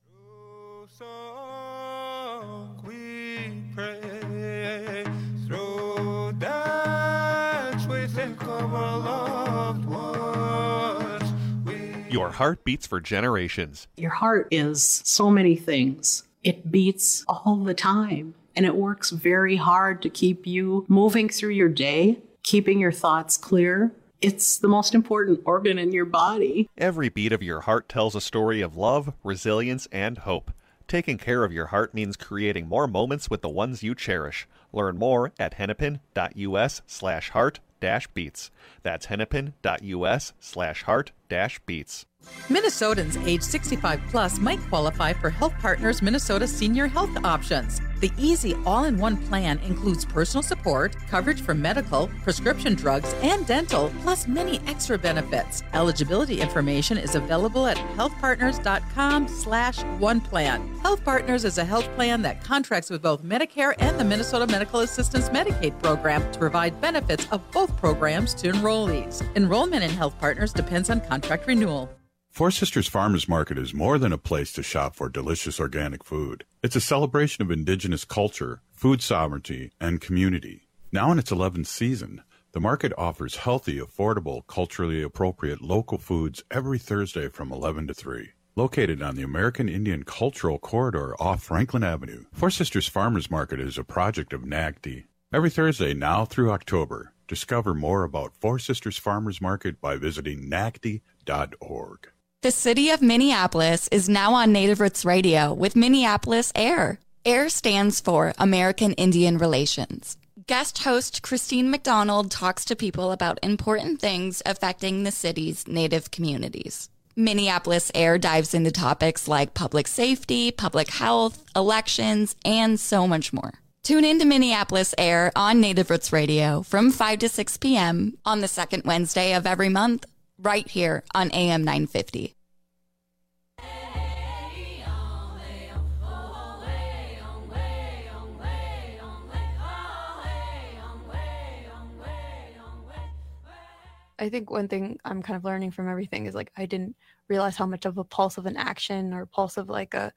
So we pray through that we think of our loved ones. Your heart beats for generations. Your heart is so many things. It beats all the time, and it works very hard to keep you moving through your day, keeping your thoughts clear. It's the most important organ in your body. Every beat of your heart tells a story of love, resilience, and hope. Taking care of your heart means creating more moments with the ones you cherish. Learn more at hennepin.us slash heart dash beats. That's hennepin.us slash heart dash beats. Minnesotans age sixty-five plus might qualify for Health Partners Minnesota Senior Health Options. The easy all-in-one plan includes personal support, coverage for medical, prescription drugs, and dental, plus many extra benefits. Eligibility information is available at healthpartners.com slash one plan. Health Partners is a health plan that contracts with both Medicare and the Minnesota Medical Assistance Medicaid program to provide benefits of both programs to enrollees. Enrollment in Health Partners depends on contract renewal. Four Sisters Farmers Market is more than a place to shop for delicious organic food. It's a celebration of indigenous culture, food sovereignty, and community. Now in its eleventh season, the market offers healthy, affordable, culturally appropriate local foods every Thursday from eleven to three. Located on the American Indian Cultural Corridor off Franklin Avenue, Four Sisters Farmers Market is a project of N A C D. Every Thursday now through October, discover more about Four Sisters Farmers Market by visiting N A C D dot org. The city of Minneapolis is now on Native Roots Radio with Minneapolis AIR. AIR stands for American Indian Relations. Guest host Christine McDonald talks to people about important things affecting the city's Native communities. Minneapolis AIR dives into topics like public safety, public health, elections, and so much more. Tune in to Minneapolis AIR on Native Roots Radio from five to six p.m. on the second Wednesday of every month, right here on A M nine fifty. I think one thing I'm kind of learning from everything is like I didn't realize how much of a pulse of an action or pulse of like a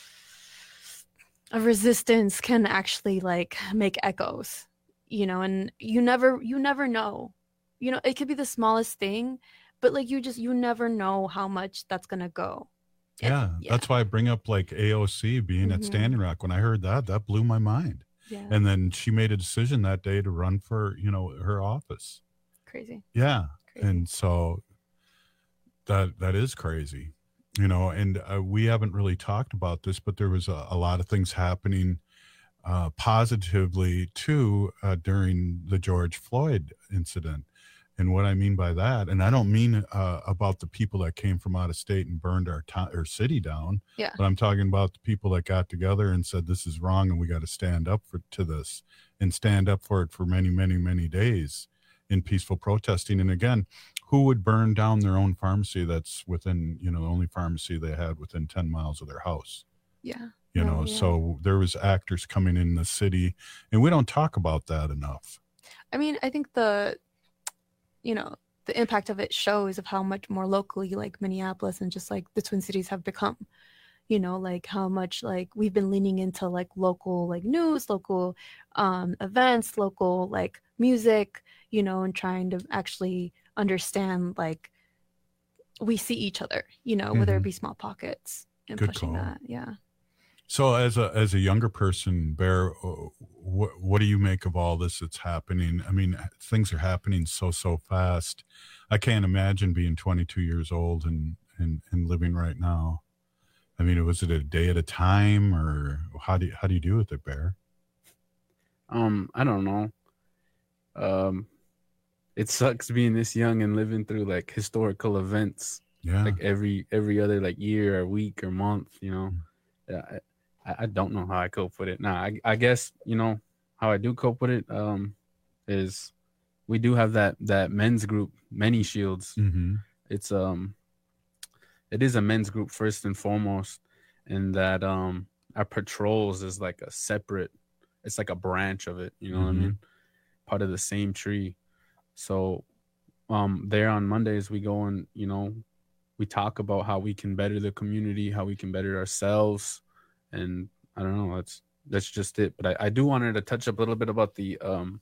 a resistance can actually like make echoes, you know, and you never you never know. You know, it could be the smallest thing, but like you just you never know how much that's gonna go. Yeah, yeah. That's why I bring up like A O C being Mhm. at Standing Rock. When I heard that, that blew my mind. Yeah. And then she made a decision that day to run for, you know, her office. Crazy. Yeah. And so that that is crazy, you know, and uh, we haven't really talked about this, but there was a, a lot of things happening uh, positively too uh, during the George Floyd incident. And what I mean by that, and I don't mean uh, about the people that came from out of state and burned our town or city down, Yeah. but I'm talking about the people that got together and said this is wrong and we got to stand up for to this and stand up for it for many, many, many days in peaceful protesting. And again, who would burn down their own pharmacy that's within, you know, the only pharmacy they had within ten miles of their house? Yeah. You No, know, yeah. so there was actors coming in the city, and we don't talk about that enough. I mean, I think the, you know, the impact of it shows of how much more locally like Minneapolis and just like the Twin Cities have become, you know, like how much like we've been leaning into like local like news, local um, events, local like music, you know, and trying to actually understand like we see each other, you know, whether it Mhm. be small pockets and Good pushing call. that. Yeah. So as a as a younger person, Bear, what what do you make of all this that's happening? I mean, things are happening so so fast. I can't imagine being twenty-two years old and and, and living right now. I mean, was it a day at a time, or how do you, how do you do with it, Bear? Um, I don't know. Um, it sucks being this young and living through like historical events. Yeah. Like every every other like year or week or month, you know. Yeah, I, I don't know how I cope with it. Now, I I guess, you know, how I do cope with it um is we do have that that men's group, Many Shields. Mm-hmm. It's um it is a men's group first and foremost, and that um our patrols is like a separate, it's like a branch of it, you know what I Mhm. mean? Part of the same tree. So um there on Mondays we go and, you know, we talk about how we can better the community, how we can better ourselves, and I don't know, that's that's just it. But I, I do wanted to touch up a little bit about the um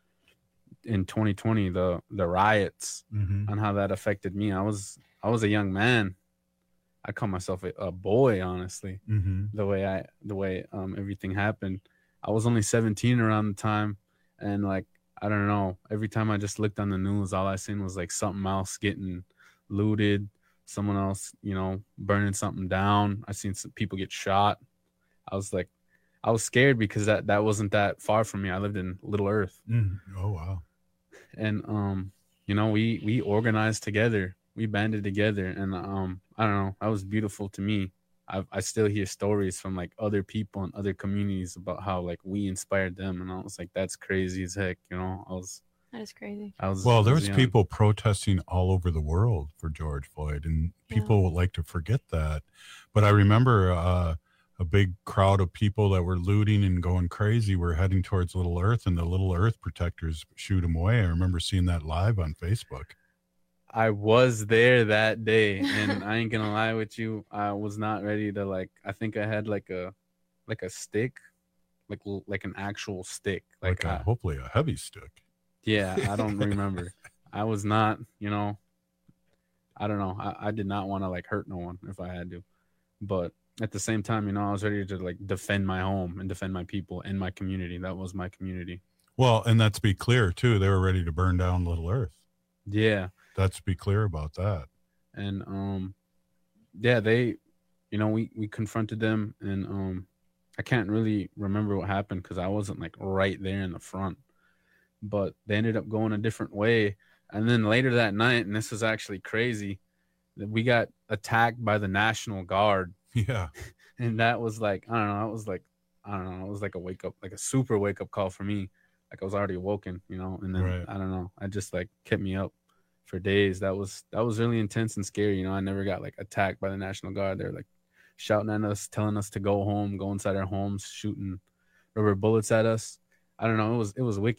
in twenty twenty the the riots Mhm. and how that affected me. I was I was a young man. I call myself a, a boy, honestly. Mhm. The way I the way um everything happened. I was only seventeen around the time, and like I don't know, every time I just looked on the news, all I seen was like something else getting looted, someone else, you know, burning something down. I seen some people get shot. I was like, I was scared because that that wasn't that far from me. I lived in Little Earth. Mm. Oh wow. And um you know, we we organized together, we banded together, and um I don't know, that was beautiful to me. I I still hear stories from like other people in other communities about how like we inspired them, and I was like, that's crazy as heck, you know. I was That is crazy. I was Well, there I was young. people protesting all over the world for George Floyd, and people like to forget that. But I remember uh, a big crowd of people that were looting and going crazy were heading towards Little Earth, and the Little Earth protectors shoot them away. I remember seeing that live on Facebook. I was there that day, and I ain't gonna lie with you, I was not ready to like. I think I had like a, like a stick, like like an actual stick, Like, like, a, I, hopefully a heavy stick. yeah. I don't remember. I was not, you know. I don't know. I, I did not want to like hurt no one if I had to, but at the same time, you know, I was ready to like defend my home and defend my people and my community. That was my community. Well, and let's be clear too, they were ready to burn down Little Earth. Yeah. Let's be clear about that. And um yeah, they, you know, we we confronted them, and um I can't really remember what happened because I wasn't like right there in the front, but they ended up going a different way. And then later that night, and this was actually crazy, that we got attacked by the National Guard. Yeah. And that was like, I don't know, it was like, I don't know, it was like a wake up, like a super wake up call for me. Like I was already awoken, you know, and then Right. I don't know, I just like kept me up for days. That was that was really intense and scary. You know, I never got like attacked by the National Guard. They're like shouting at us, telling us to go home, go inside our homes, shooting rubber bullets at us. I don't know. It was it was wicked.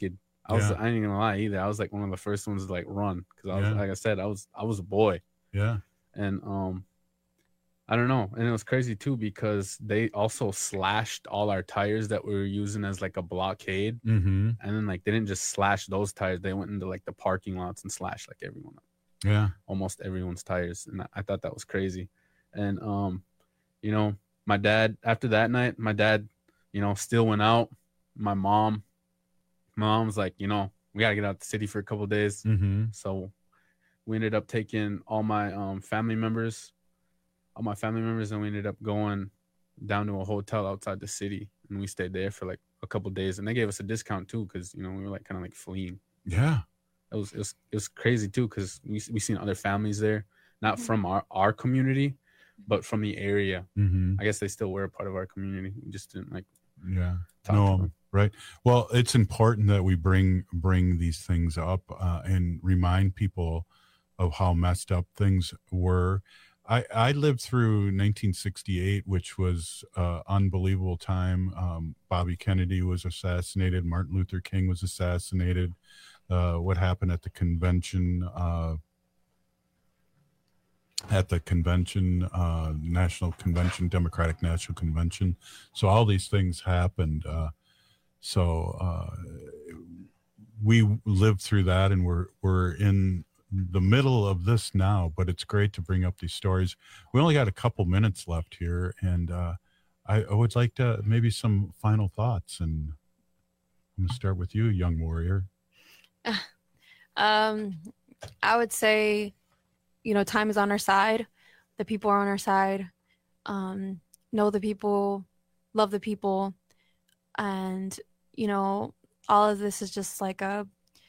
I was Yeah. I ain't gonna lie either. I was like one of the first ones to like run because I was Yeah. like I said I was I was a boy. Yeah. And um, I don't know, and it was crazy too because they also slashed all our tires that we were using as like a blockade, Mm-hmm. and then like they didn't just slash those tires; they went into like the parking lots and slashed like everyone, Yeah. almost everyone's tires, and I, I thought that was crazy. And um, you know, my dad after that night, my dad, you know, still went out. My mom, my mom was like, you know, we gotta get out the city for a couple of days, Mm-hmm. so we ended up taking all my um family members. all my family members, and we ended up going down to a hotel outside the city, and we stayed there for like a couple of days, and they gave us a discount too because you know we were like kind of like fleeing. Yeah. It was it was, it was crazy too because we we seen other families there, not from our our community, but from the area. Mm-hmm. I guess they still were a part of our community. We just didn't like Yeah. talk to No, them. right. Well, it's important that we bring bring these things up uh, and remind people of how messed up things were. I, I lived through nineteen sixty-eight, which was an unbelievable time. Um, Bobby Kennedy was assassinated. Martin Luther King was assassinated. Uh, what happened at the convention, uh, at the convention, uh, National Convention, Democratic National Convention. So all these things happened. Uh, so uh, we lived through that, and we're, we're in the middle of this now, but it's great to bring up these stories. We only got a couple minutes left here, and uh, I, I would like to maybe some final thoughts. And I'm gonna start with you, young warrior. Um, I would say, you know, time is on our side. The people are on our side. Um, know the people, love the people, and you know, all of this is just like a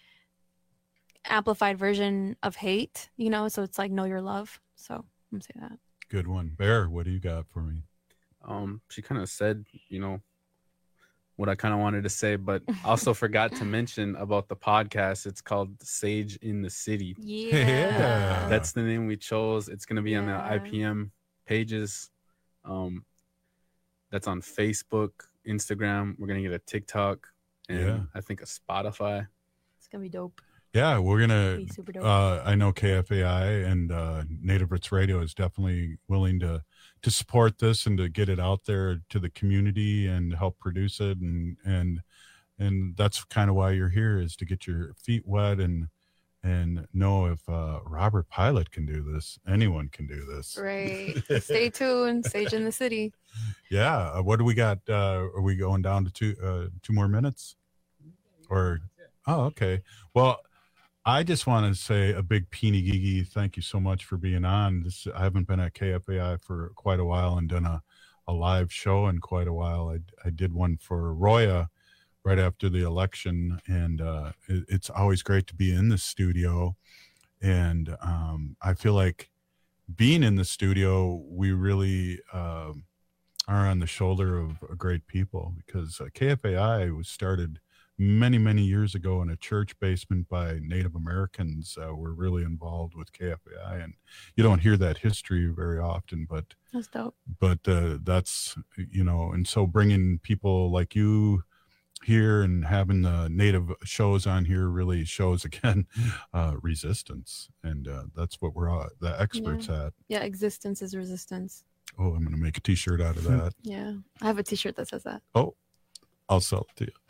amplified version of hate, you know, so it's like know your love. So I'm gonna say that. Good one. Bear, what do you got for me? Um, she kind of said, you know, what I kind of wanted to say, but also forgot to mention about the podcast. It's called Sage in the City. Yeah. Yeah. That's the name we chose. It's going to be on the Yeah. I P M pages. Um, that's on Facebook, Instagram. We're going to get a TikTok and Yeah. I think a Spotify. It's gonna be dope. Yeah, we're gonna. Be super dope. Uh, I know K F A I and uh, Native Roots Radio is definitely willing to to support this and to get it out there to the community and help produce it, and and and that's kind of why you're here, is to get your feet wet and and know if uh, Robert Pilot can do this, anyone can do this. Right. Stay tuned. Sage in the City. Yeah. Uh, what do we got? Uh, are we going down to two uh, two more minutes? Or oh, okay. Well, I just want to say a big Peeny Gigi, thank you so much for being on. This I haven't been at K F A I for quite a while and done a, a live show in quite a while. I, I did one for Roya right after the election, and uh, it, it's always great to be in the studio. And um, I feel like being in the studio, we really uh, are on the shoulder of great people, because uh, K F A I was started many, many years ago in a church basement by Native Americans. Uh, were really involved with K F A I, and you don't hear that history very often, but That's dope. but uh, that's, you know, and so bringing people like you here and having the Native shows on here really shows again uh, resistance, and uh, that's what we're uh, the experts Yeah. at. Yeah, existence is resistance. Oh, I'm gonna make a T-shirt out of that. Yeah. I have a t-shirt that says that. Oh, I'll sell it to you.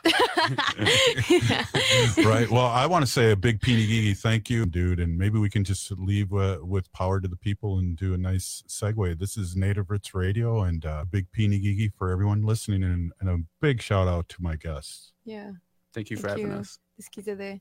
Right. Well, I want to say a big Peeny Gigi thank you, dude. And maybe we can just leave uh, with power to the people and do a nice segue. This is Native Roots Radio, and uh, big Peeny Gigi for everyone listening, and, and a big shout out to my guests. Yeah. Thank you for having us. Disquise de.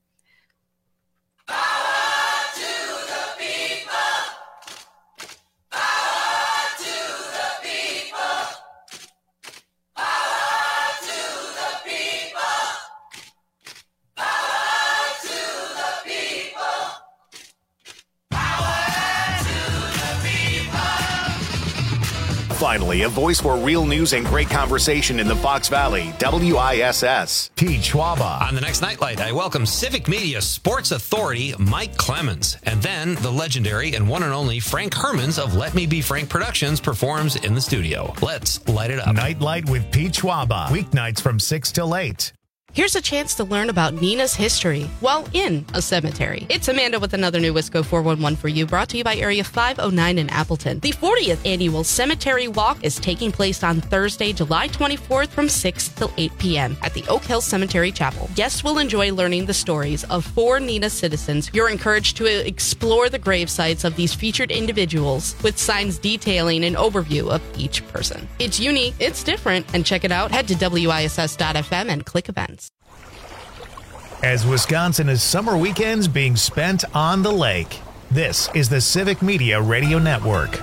Finally, a voice for real news and great conversation in the Fox Valley. W I S S. Pete Schwaba. On the next Nightlight, I welcome Civic Media Sports Authority Mike Clemens. And then the legendary and one and only Frank Hermans of Let Me Be Frank Productions performs in the studio. Let's light it up. Nightlight with Pete Schwaba. Weeknights from six till eight Here's a chance to learn about Nina's history while in a cemetery. It's Amanda with another new Wisco four one one for you, brought to you by Area five oh nine in Appleton. The fortieth Annual Cemetery Walk is taking place on Thursday, July twenty-fourth from six till eight p.m. at the Oak Hill Cemetery Chapel. Guests will enjoy learning the stories of four Nina citizens. You're encouraged to explore the grave sites of these featured individuals with signs detailing an overview of each person. It's unique, it's different, and check it out. Head to W I S S dot F M and click events. As Wisconsin is summer weekends being spent on the lake, this is the Civic Media Radio Network.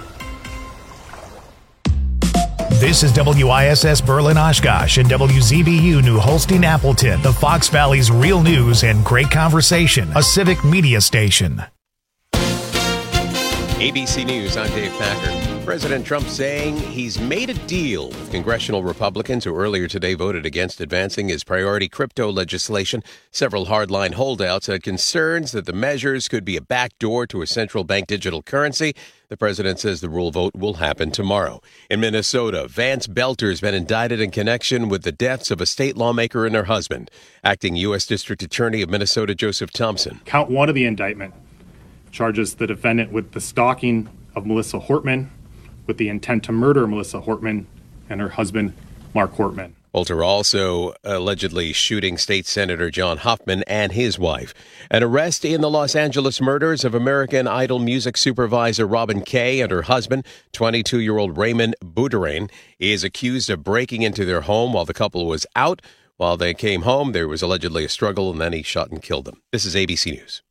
This is W I S S Berlin Oshkosh and W Z B U New Holstein Appleton, the Fox Valley's real news and great conversation, a Civic Media station. A B C News, I'm Dave Packer. President Trump saying he's made a deal with congressional Republicans who earlier today voted against advancing his priority crypto legislation. Several hardline holdouts had concerns that the measures could be a backdoor to a central bank digital currency. The president says the rule vote will happen tomorrow. In Minnesota, Vance Belter has been indicted in connection with the deaths of a state lawmaker and her husband. Acting U S District Attorney of Minnesota, Joseph Thompson. Count one of the indictment charges the defendant with the stalking of Melissa Hortman, with the intent to murder Melissa Hortman and her husband, Mark Hortman. Belter also allegedly shooting State Senator John Huffman and his wife. An arrest in the Los Angeles murders of American Idol music supervisor Robin Kay and her husband, twenty-two-year-old Raymond Boudrein. He is accused of breaking into their home while the couple was out. While they came home, there was allegedly a struggle, and then he shot and killed them. This is A B C News.